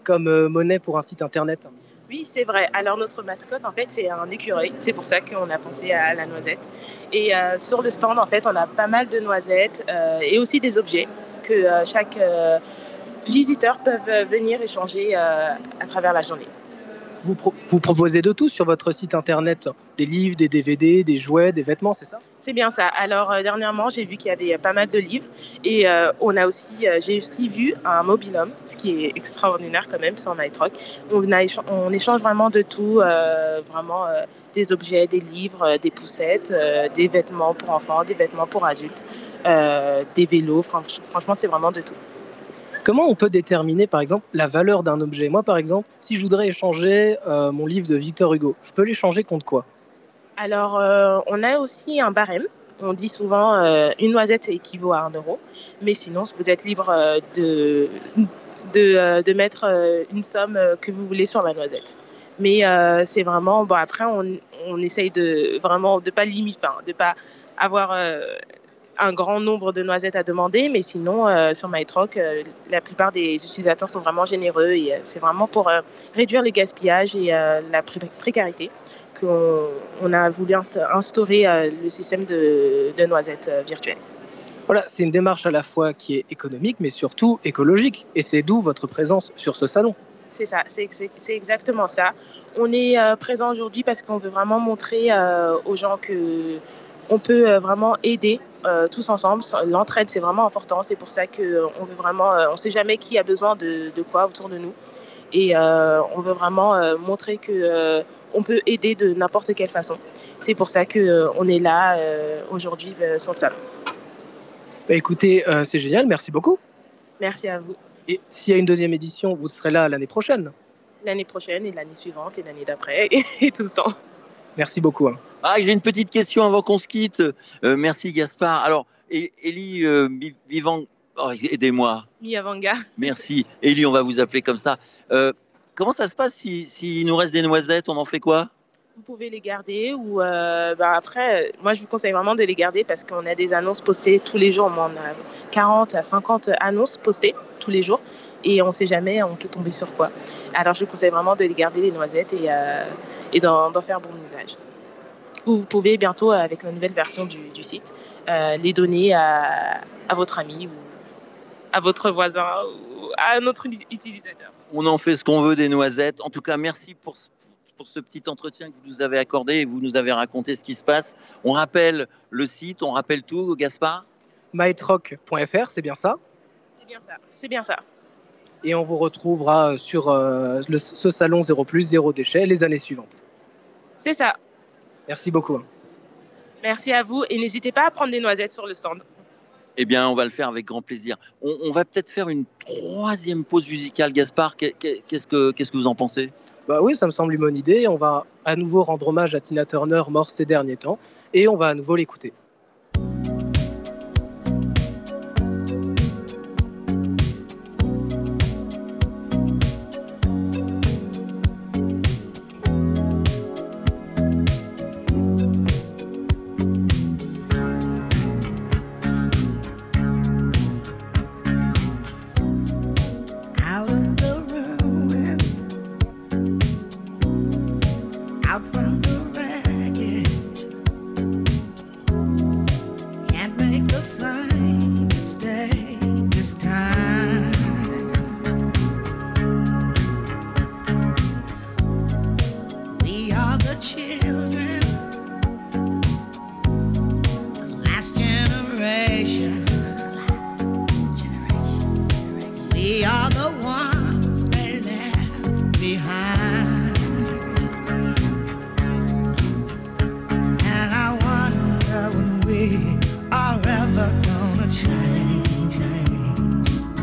comme euh, monnaie pour un site internet? Oui, c'est vrai. Alors notre mascotte, en fait, c'est un écureuil. C'est pour ça qu'on a pensé à la noisette. Et euh, sur le stand, en fait, on a pas mal de noisettes euh, et aussi des objets que euh, chaque euh, visiteur peut venir échanger euh, à travers la journée. Vous, pro- vous proposez de tout sur votre site internet? Des livres, des D V D, des jouets, des vêtements, c'est ça? C'est bien ça. Alors euh, dernièrement, j'ai vu qu'il y avait pas mal de livres et euh, on a aussi, euh, j'ai aussi vu un mobil-home, ce qui est extraordinaire quand même sur Night Rock. On, a écha- on échange vraiment de tout, euh, vraiment euh, des objets, des livres, euh, des poussettes, euh, des vêtements pour enfants, des vêtements pour adultes, euh, des vélos. Franch- franchement, c'est vraiment de tout. Comment on peut déterminer, par exemple, la valeur d'un objet? Moi, par exemple, si je voudrais échanger euh, mon livre de Victor Hugo, je peux l'échanger contre quoi? Alors, euh, on a aussi un barème. On dit souvent euh, une noisette équivaut à un euro. Mais sinon, vous êtes libre euh, de, de, euh, de mettre euh, une somme euh, que vous voulez sur la noisette. Mais euh, c'est vraiment... Bon, après, on, on essaye de vraiment de pas limiter, enfin, de pas avoir euh, un grand nombre de noisettes à demander. Mais sinon, euh, sur MyTroc, euh, la plupart des utilisateurs sont vraiment généreux. Et euh, c'est vraiment pour euh, réduire le gaspillage et euh, la pré- précarité qu'on on a voulu insta- instaurer euh, le système de, de noisettes euh, virtuelles. Voilà, c'est une démarche à la fois qui est économique, mais surtout écologique. Et c'est d'où votre présence sur ce salon. C'est ça, c'est, c'est, c'est exactement ça. On est euh, présent aujourd'hui parce qu'on veut vraiment montrer euh, aux gens que on peut euh, vraiment aider euh, tous ensemble. L'entraide, c'est vraiment important. C'est pour ça qu'on veut vraiment, euh, on ne sait jamais qui a besoin de, de quoi autour de nous. Et euh, on veut vraiment euh, montrer que euh, on peut aider de n'importe quelle façon. C'est pour ça qu'on euh, est là euh, aujourd'hui euh, sur le salon. Bah, écoutez, euh, c'est génial, merci beaucoup. Merci à vous. Et s'il y a une deuxième édition, vous serez là l'année prochaine. L'année prochaine et l'année suivante et l'année d'après et, et tout le temps. Merci beaucoup. Hein. Ah, j'ai une petite question avant qu'on se quitte. Euh, merci Gaspard. Alors, é- Élie euh, Bi- Vivant, oh, aidez-moi. Miyavanga. Merci. Élie, on va vous appeler comme ça. Euh, comment ça se passe si, s'il nous reste des noisettes, on en fait quoi? Vous pouvez les garder ou euh, bah après, moi je vous conseille vraiment de les garder parce qu'on a des annonces postées tous les jours. Moi, on a quarante à cinquante annonces postées tous les jours et on ne sait jamais, on peut tomber sur quoi. Alors je vous conseille vraiment de les garder, les noisettes, et, euh, et d'en, d'en faire bon usage. Ou vous pouvez bientôt, avec la nouvelle version du, du site, euh, les donner à, à votre ami ou à votre voisin ou à un autre utilisateur. On en fait ce qu'on veut des noisettes. En tout cas, merci pour ce pour ce petit entretien que vous nous avez accordé et vous nous avez raconté ce qui se passe. On rappelle le site, on rappelle tout, Gaspard? mytroc point f r, c'est bien ça? C'est bien ça, c'est bien ça. Et on vous retrouvera sur euh, le, ce salon zéro plus, zéro déchet les années suivantes. C'est ça. Merci beaucoup. Merci à vous et n'hésitez pas à prendre des noisettes sur le stand. Eh bien, on va le faire avec grand plaisir. On, on va peut-être faire une troisième pause musicale. Gaspard, qu'est-ce que, qu'est-ce que vous en pensez? Bah oui, ça me semble une bonne idée. On va à nouveau rendre hommage à Tina Turner, mort ces derniers temps, et on va à nouveau l'écouter. Out of the ruins, out from the wreckage, can't make the same mistake this time. We are the children, the last generation. We are the ones they left behind. And I wonder when we are ever gonna change, change.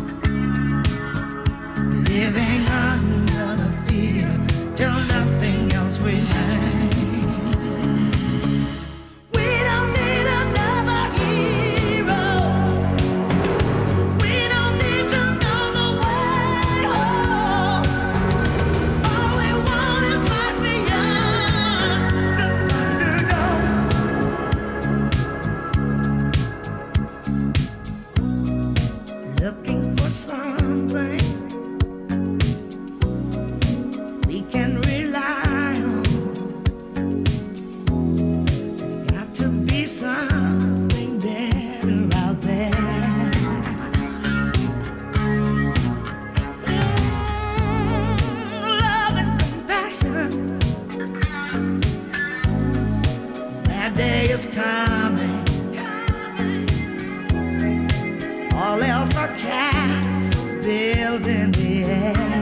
something better out there. Mm, love and compassion. That day is coming. All else are castles built in the air.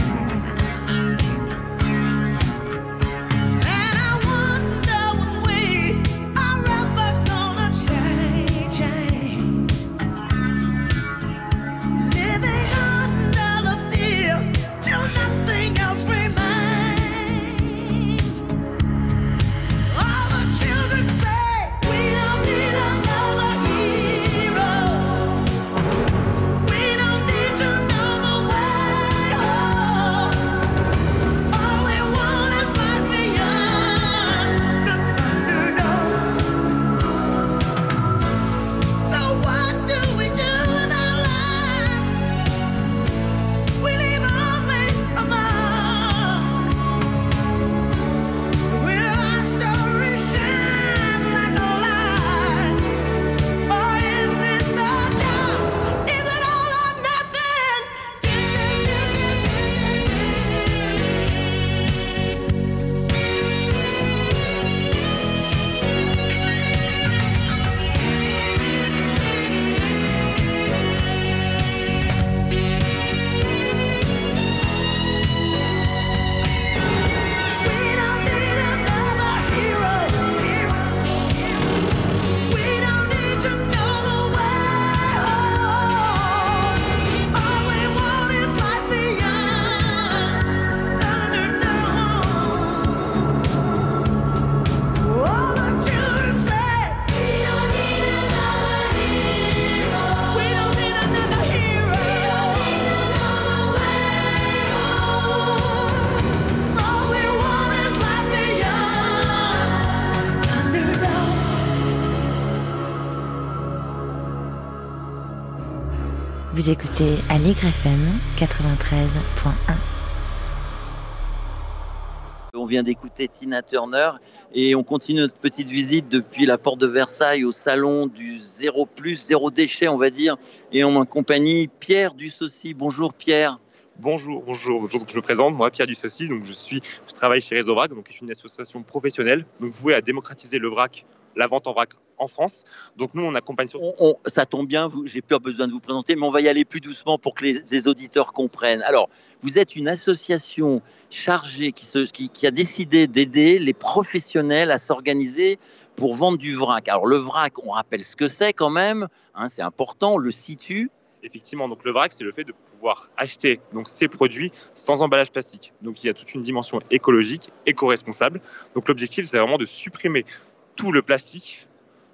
Vous écoutez Aligre F M quatre-vingt-treize point un. On vient d'écouter Tina Turner et on continue notre petite visite depuis la porte de Versailles au salon du zéro plus, zéro déchet on va dire. Et on accompagne Pierre Dussaucy. Bonjour Pierre. Bonjour, bonjour, bonjour. Donc, je me présente, moi Pierre Dussaucy, donc je suis, je travaille chez Réseau Vrac, donc une association professionnelle, donc vouée à démocratiser le vrac, la vente en vrac en France. Donc nous on accompagne sur... On, on, ça tombe bien, vous, j'ai pas besoin de vous présenter, mais on va y aller plus doucement pour que les, les auditeurs comprennent. Alors, vous êtes une association chargée qui, se, qui, qui a décidé d'aider les professionnels à s'organiser pour vendre du vrac. Alors le vrac, on rappelle ce que c'est quand même, hein, c'est important, on le situe. Effectivement, donc le vrac, c'est le fait de pouvoir acheter donc, ces produits sans emballage plastique. Donc il y a toute une dimension écologique, éco-responsable. Donc l'objectif, c'est vraiment de supprimer tout le plastique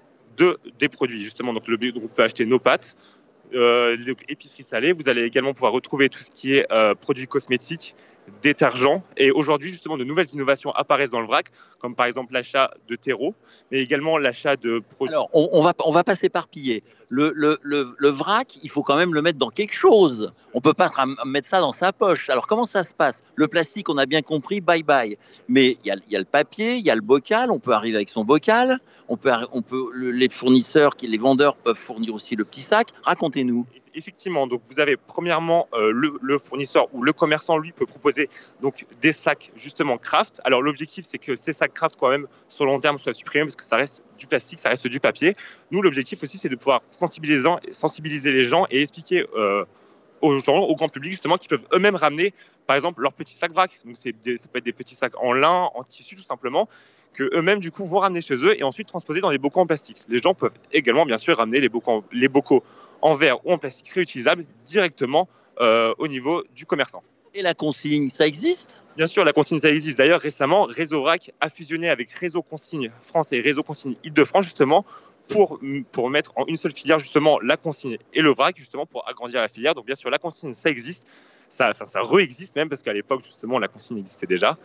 de, des produits. Justement, donc, le, donc on peut acheter nos pâtes, euh, épicerie salée. Vous allez également pouvoir retrouver tout ce qui est euh, produits cosmétiques, détergents. Et aujourd'hui, justement, de nouvelles innovations apparaissent dans le vrac, comme par exemple l'achat de terreau, mais également l'achat de produits. Alors, on, on va, on va pas s'éparpiller. Le, le, le, le vrac, il faut quand même le mettre dans quelque chose. On ne peut pas mettre ça dans sa poche. Alors, comment ça se passe? Le plastique, on a bien compris, bye bye. Mais il y a, y a le papier, il y a le bocal, on peut arriver avec son bocal, on peut, on peut, les fournisseurs, les vendeurs peuvent fournir aussi le petit sac. Racontez-nous. Effectivement, donc vous avez premièrement euh, le, le fournisseur ou le commerçant, lui, peut proposer donc, des sacs justement craft. Alors l'objectif, c'est que ces sacs craft, quand même, sur le long terme, soient supprimés parce que ça reste du plastique, ça reste du papier. Nous, l'objectif aussi, c'est de pouvoir sensibiliser, sensibiliser les gens et expliquer euh, aux gens, au grand public, justement, qu'ils peuvent eux-mêmes ramener, par exemple, leurs petits sacs vrac. Donc c'est des, ça peut être des petits sacs en lin, en tissu, tout simplement, que eux-mêmes, du coup, vont ramener chez eux et ensuite transposer dans des bocaux en plastique. Les gens peuvent également, bien sûr, ramener les bocaux, les bocaux en verre ou en plastique réutilisable directement euh, au niveau du commerçant. Et la consigne, ça existe? Bien sûr, la consigne, ça existe. D'ailleurs, récemment, Réseau Vrac a fusionné avec Réseau Consigne France et Réseau Consigne Île-de-France, justement, pour, pour mettre en une seule filière, justement, la consigne et le vrac, justement, pour agrandir la filière. Donc, bien sûr, la consigne, ça existe. Ça, enfin, ça re-existe même, parce qu'à l'époque, justement, la consigne existait déjà.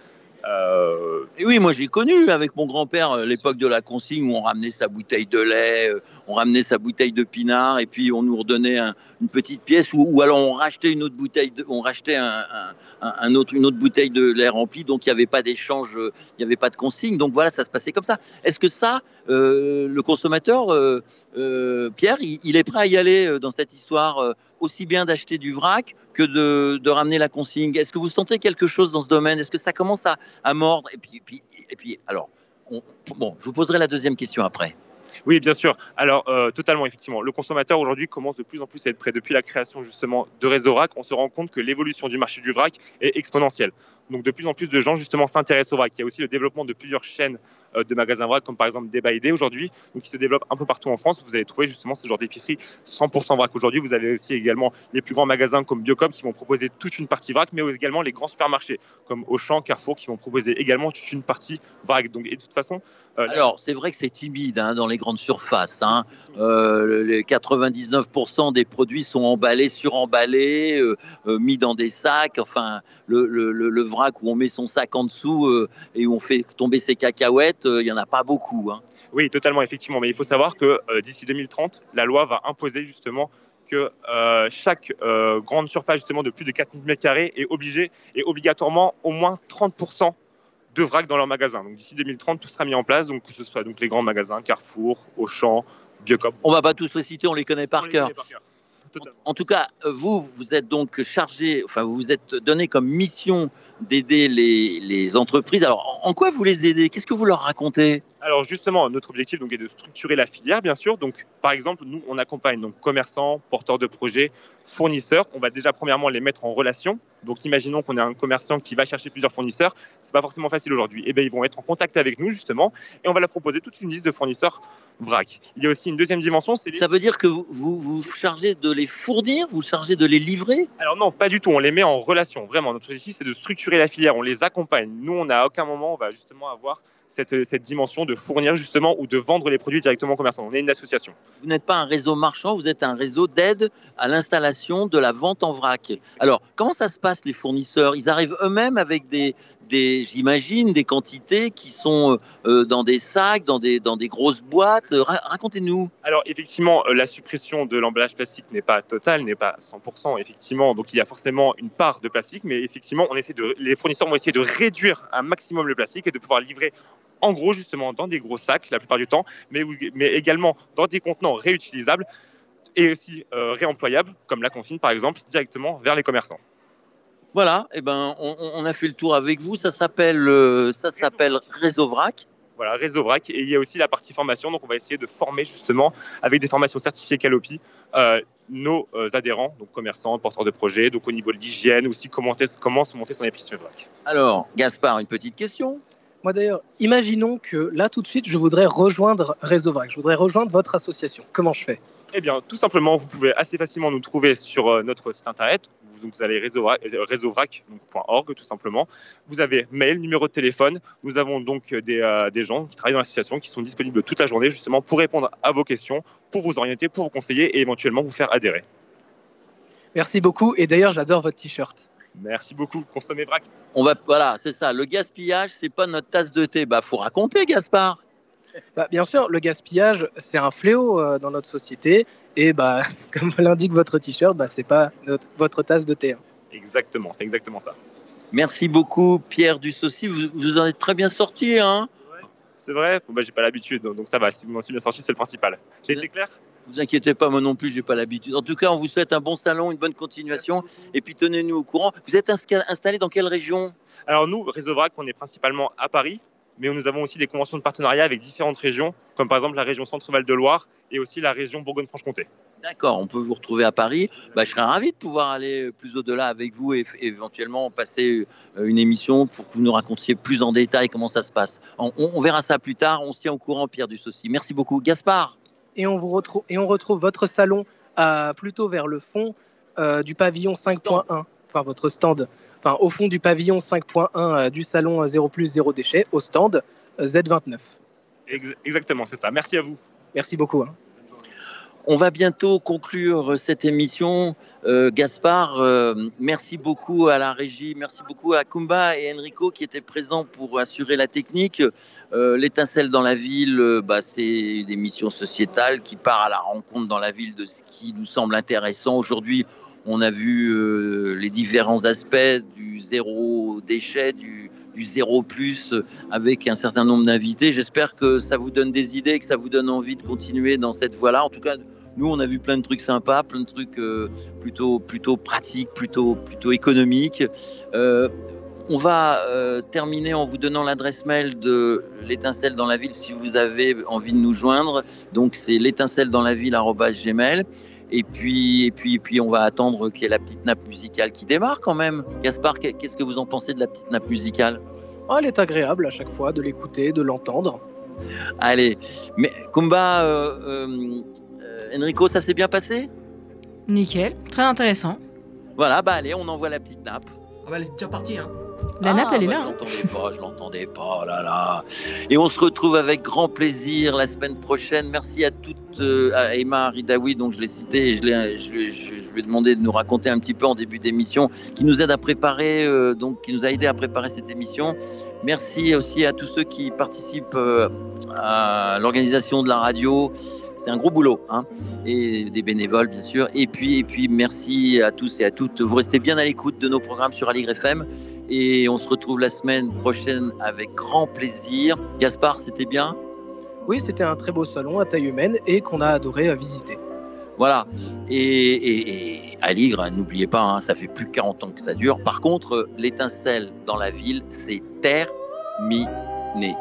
Euh... Et oui, moi j'ai connu avec mon grand-père euh, l'époque de la consigne où on ramenait sa bouteille de lait, euh, on ramenait sa bouteille de pinard et puis on nous redonnait un, une petite pièce ou, ou alors on rachetait une autre bouteille, de, on rachetait un, un, un autre, une autre bouteille de lait remplie, donc il n'y avait pas d'échange, euh, il n'y avait pas de consigne, donc voilà, ça se passait comme ça. Est-ce que ça, euh, le consommateur, euh, euh, Pierre, il, il est prêt à y aller euh, dans cette histoire euh, aussi bien d'acheter du vrac que de, de ramener la consigne? Est-ce que vous sentez quelque chose dans ce domaine? Est-ce que ça commence à, à mordre? Et puis, et puis, et puis alors, on, bon, je vous poserai la deuxième question après. Oui, bien sûr. Alors, euh, totalement, effectivement. Le consommateur, aujourd'hui, commence de plus en plus à être prêt. Depuis la création, justement, de Réseau Vrac, on se rend compte que l'évolution du marché du vrac est exponentielle. Donc, de plus en plus de gens, justement, s'intéressent au vrac. Il y a aussi le développement de plusieurs chaînes euh, de magasins vrac, comme par exemple Day by Day aujourd'hui, donc qui se développent un peu partout en France. Vous allez trouver, justement, ce genre d'épicerie cent pour cent vrac. Aujourd'hui, vous avez aussi également les plus grands magasins comme Biocop qui vont proposer toute une partie vrac, mais également les grands supermarchés comme Auchan, Carrefour qui vont proposer également toute une partie vrac. Donc, et de toute façon... Euh, Alors, c'est vrai que c'est timide hein, dans les grandes surfaces. Hein. Euh, les quatre-vingt-dix-neuf pour cent des produits sont emballés, suremballés, euh, euh, mis dans des sacs. Enfin, le, le, le vrac où on met son sac en dessous euh, et où on fait tomber ses cacahuètes, il euh, n'y en a pas beaucoup. Hein. Oui, totalement, effectivement. Mais il faut savoir que euh, d'ici deux mille trente, la loi va imposer justement que euh, chaque euh, grande surface justement de plus de quatre mille mètres carrés est obligée et obligatoirement au moins trente pour cent de vrac dans leur magasin. Donc d'ici deux mille trente, tout sera mis en place, donc que ce soit donc les grands magasins, Carrefour, Auchan, Biocop. On ne va pas tous les citer, on les connaît par cœur. En tout cas, vous, vous êtes donc chargé, enfin, vous vous êtes donné comme mission d'aider les, les entreprises. Alors, en quoi vous les aidez? Qu'est-ce que vous leur racontez? Alors justement, notre objectif donc, est de structurer la filière, bien sûr. Donc, par exemple, nous, on accompagne donc, commerçants, porteurs de projets, fournisseurs. On va déjà premièrement les mettre en relation. Donc, imaginons qu'on a un commerçant qui va chercher plusieurs fournisseurs. Ce n'est pas forcément facile aujourd'hui. Eh bien, ils vont être en contact avec nous, justement, et on va leur proposer toute une liste de fournisseurs vrac. Il y a aussi une deuxième dimension. C'est les... Ça veut dire que vous, vous vous chargez de les fournir? Vous chargez de les livrer? Alors non, pas du tout. On les met en relation. Vraiment, notre objectif, c'est de structurer la filière. On les accompagne. Nous, on n'a à aucun moment, on va justement avoir... Cette, cette dimension de fournir justement ou de vendre les produits directement aux commerçants. On est une association. Vous n'êtes pas un réseau marchand, vous êtes un réseau d'aide à l'installation de la vente en vrac. Alors, comment ça se passe les fournisseurs? Ils arrivent eux-mêmes avec des, des j'imagine, des quantités qui sont euh, dans des sacs, dans des, dans des grosses boîtes. Ra- racontez-nous. Alors, effectivement, la suppression de l'emballage plastique n'est pas totale, n'est pas cent pour cent, effectivement. Donc, il y a forcément une part de plastique, mais effectivement, on essaie de, les fournisseurs vont essayer de réduire un maximum le plastique et de pouvoir livrer en gros, justement, dans des gros sacs, la plupart du temps, mais, mais également dans des contenants réutilisables et aussi euh, réemployables, comme la consigne, par exemple, directement vers les commerçants. Voilà, eh ben, on, on a fait le tour avec vous. Ça s'appelle, euh, ça s'appelle Réseau Vrac. Voilà, Réseau Vrac. Et il y a aussi la partie formation. Donc, on va essayer de former, justement, avec des formations certifiées Calliope, euh, nos euh, adhérents, donc commerçants, porteurs de projets, donc au niveau de l'hygiène, aussi comment, comment se monter son épicerie vrac. Alors, Gaspard, une petite question. Moi d'ailleurs, imaginons que là tout de suite, je voudrais rejoindre Réseau Vrac, je voudrais rejoindre votre association. Comment je fais? Eh bien, tout simplement, vous pouvez assez facilement nous trouver sur euh, notre site internet. Donc, vous allez réseau vrac point org tout simplement. Vous avez mail, numéro de téléphone. Nous avons donc des, euh, des gens qui travaillent dans l'association qui sont disponibles toute la journée justement pour répondre à vos questions, pour vous orienter, pour vous conseiller et éventuellement vous faire adhérer. Merci beaucoup et d'ailleurs j'adore votre t-shirt. Merci beaucoup, consommez vrac. On va, voilà, c'est ça. Le gaspillage, c'est pas notre tasse de thé. Bah, faut raconter, Gaspard. Bah, bien sûr, le gaspillage, c'est un fléau euh, dans notre société. Et bah, comme l'indique votre t-shirt, bah, c'est pas notre, votre tasse de thé. Hein. Exactement, c'est exactement ça. Merci beaucoup, Pierre Dussaucy. Vous, vous en êtes très bien sorti, hein? C'est vrai. Bon, bah, j'ai pas l'habitude, donc ça va. Si vous m'en suis bien sorti, c'est le principal. J'ai été clair? Ne vous inquiétez pas, moi non plus, j'ai pas l'habitude. En tout cas, on vous souhaite un bon salon, une bonne continuation, et puis tenez-nous au courant. Vous êtes installé dans quelle région? Alors nous, Réseau Vrac, on est principalement à Paris, mais nous avons aussi des conventions de partenariat avec différentes régions, comme par exemple la région Centre-Val de Loire et aussi la région Bourgogne-Franche-Comté. D'accord, on peut vous retrouver à Paris. Bah, je serais ravi de pouvoir aller plus au-delà avec vous et éventuellement passer une émission pour que vous nous racontiez plus en détail comment ça se passe. On, on verra ça plus tard. On se tient au courant, Pierre Dussaucy. Merci beaucoup. Gaspard. Et on, vous retrouve, et on retrouve votre salon à, plutôt vers le fond euh, du pavillon cinq point un, enfin votre stand, enfin au fond du pavillon cinq point un euh, du salon zéro plus zéro déchet, au stand euh, Z vingt-neuf. Ex- exactement, c'est ça. Merci à vous. Merci beaucoup. Hein. On va bientôt conclure cette émission. Euh, Gaspard, euh, merci beaucoup à la régie, merci beaucoup à Kumba et Enrico qui étaient présents pour assurer la technique. Euh, L'étincelle dans la ville, euh, bah, c'est une émission sociétale qui part à la rencontre dans la ville de ce qui nous semble intéressant. Aujourd'hui, on a vu euh, les différents aspects du zéro déchet, du, du zéro plus, avec un certain nombre d'invités. J'espère que ça vous donne des idées, que ça vous donne envie de continuer dans cette voie-là. En tout cas, nous, on a vu plein de trucs sympas, plein de trucs euh, plutôt, plutôt pratiques, plutôt, plutôt économiques. Euh, on va euh, terminer en vous donnant l'adresse mail de l'étincelle dans la ville si vous avez envie de nous joindre. Donc, c'est l'étincelle dans la ville arobase gmail. Et puis, et puis, et puis, on va attendre qu'il y ait la petite nappe musicale qui démarre quand même. Gaspard, qu'est-ce que vous en pensez de la petite nappe musicale ? Oh, elle est agréable à chaque fois de l'écouter, de l'entendre. Allez, mais Kumba, euh, euh, Enrico, ça s'est bien passé ? Nickel, très intéressant. Voilà, bah allez, on envoie la petite nappe. Ah bah elle est déjà partie, hein. La nappe, ah, elle est bah, là. Je l'entendais pas, je l'entendais pas, oh là là. Et on se retrouve avec grand plaisir la semaine prochaine. Merci à toutes, euh, à Emma Ridaoui, donc je l'ai cité et je, l'ai, je, je, je lui ai demandé de nous raconter un petit peu en début d'émission, qui nous aide à préparer, euh, donc qui nous a aidé à préparer cette émission. Merci aussi à tous ceux qui participent euh, à l'organisation de la radio. C'est un gros boulot, hein, et des bénévoles bien sûr. Et puis, et puis merci à tous et à toutes. Vous restez bien à l'écoute de nos programmes sur Aligre F M et on se retrouve la semaine prochaine avec grand plaisir. Gaspard, c'était bien ? Oui, c'était un très beau salon à taille humaine et qu'on a adoré à visiter. Voilà. Et, et, et Aligre, n'oubliez pas, hein, ça fait plus de quarante ans que ça dure. Par contre, l'étincelle dans la ville, c'est terminé.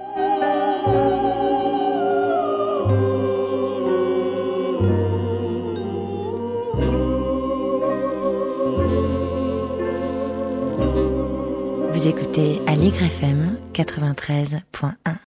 Vous écoutez Aligre F M quatre-vingt-treize point un.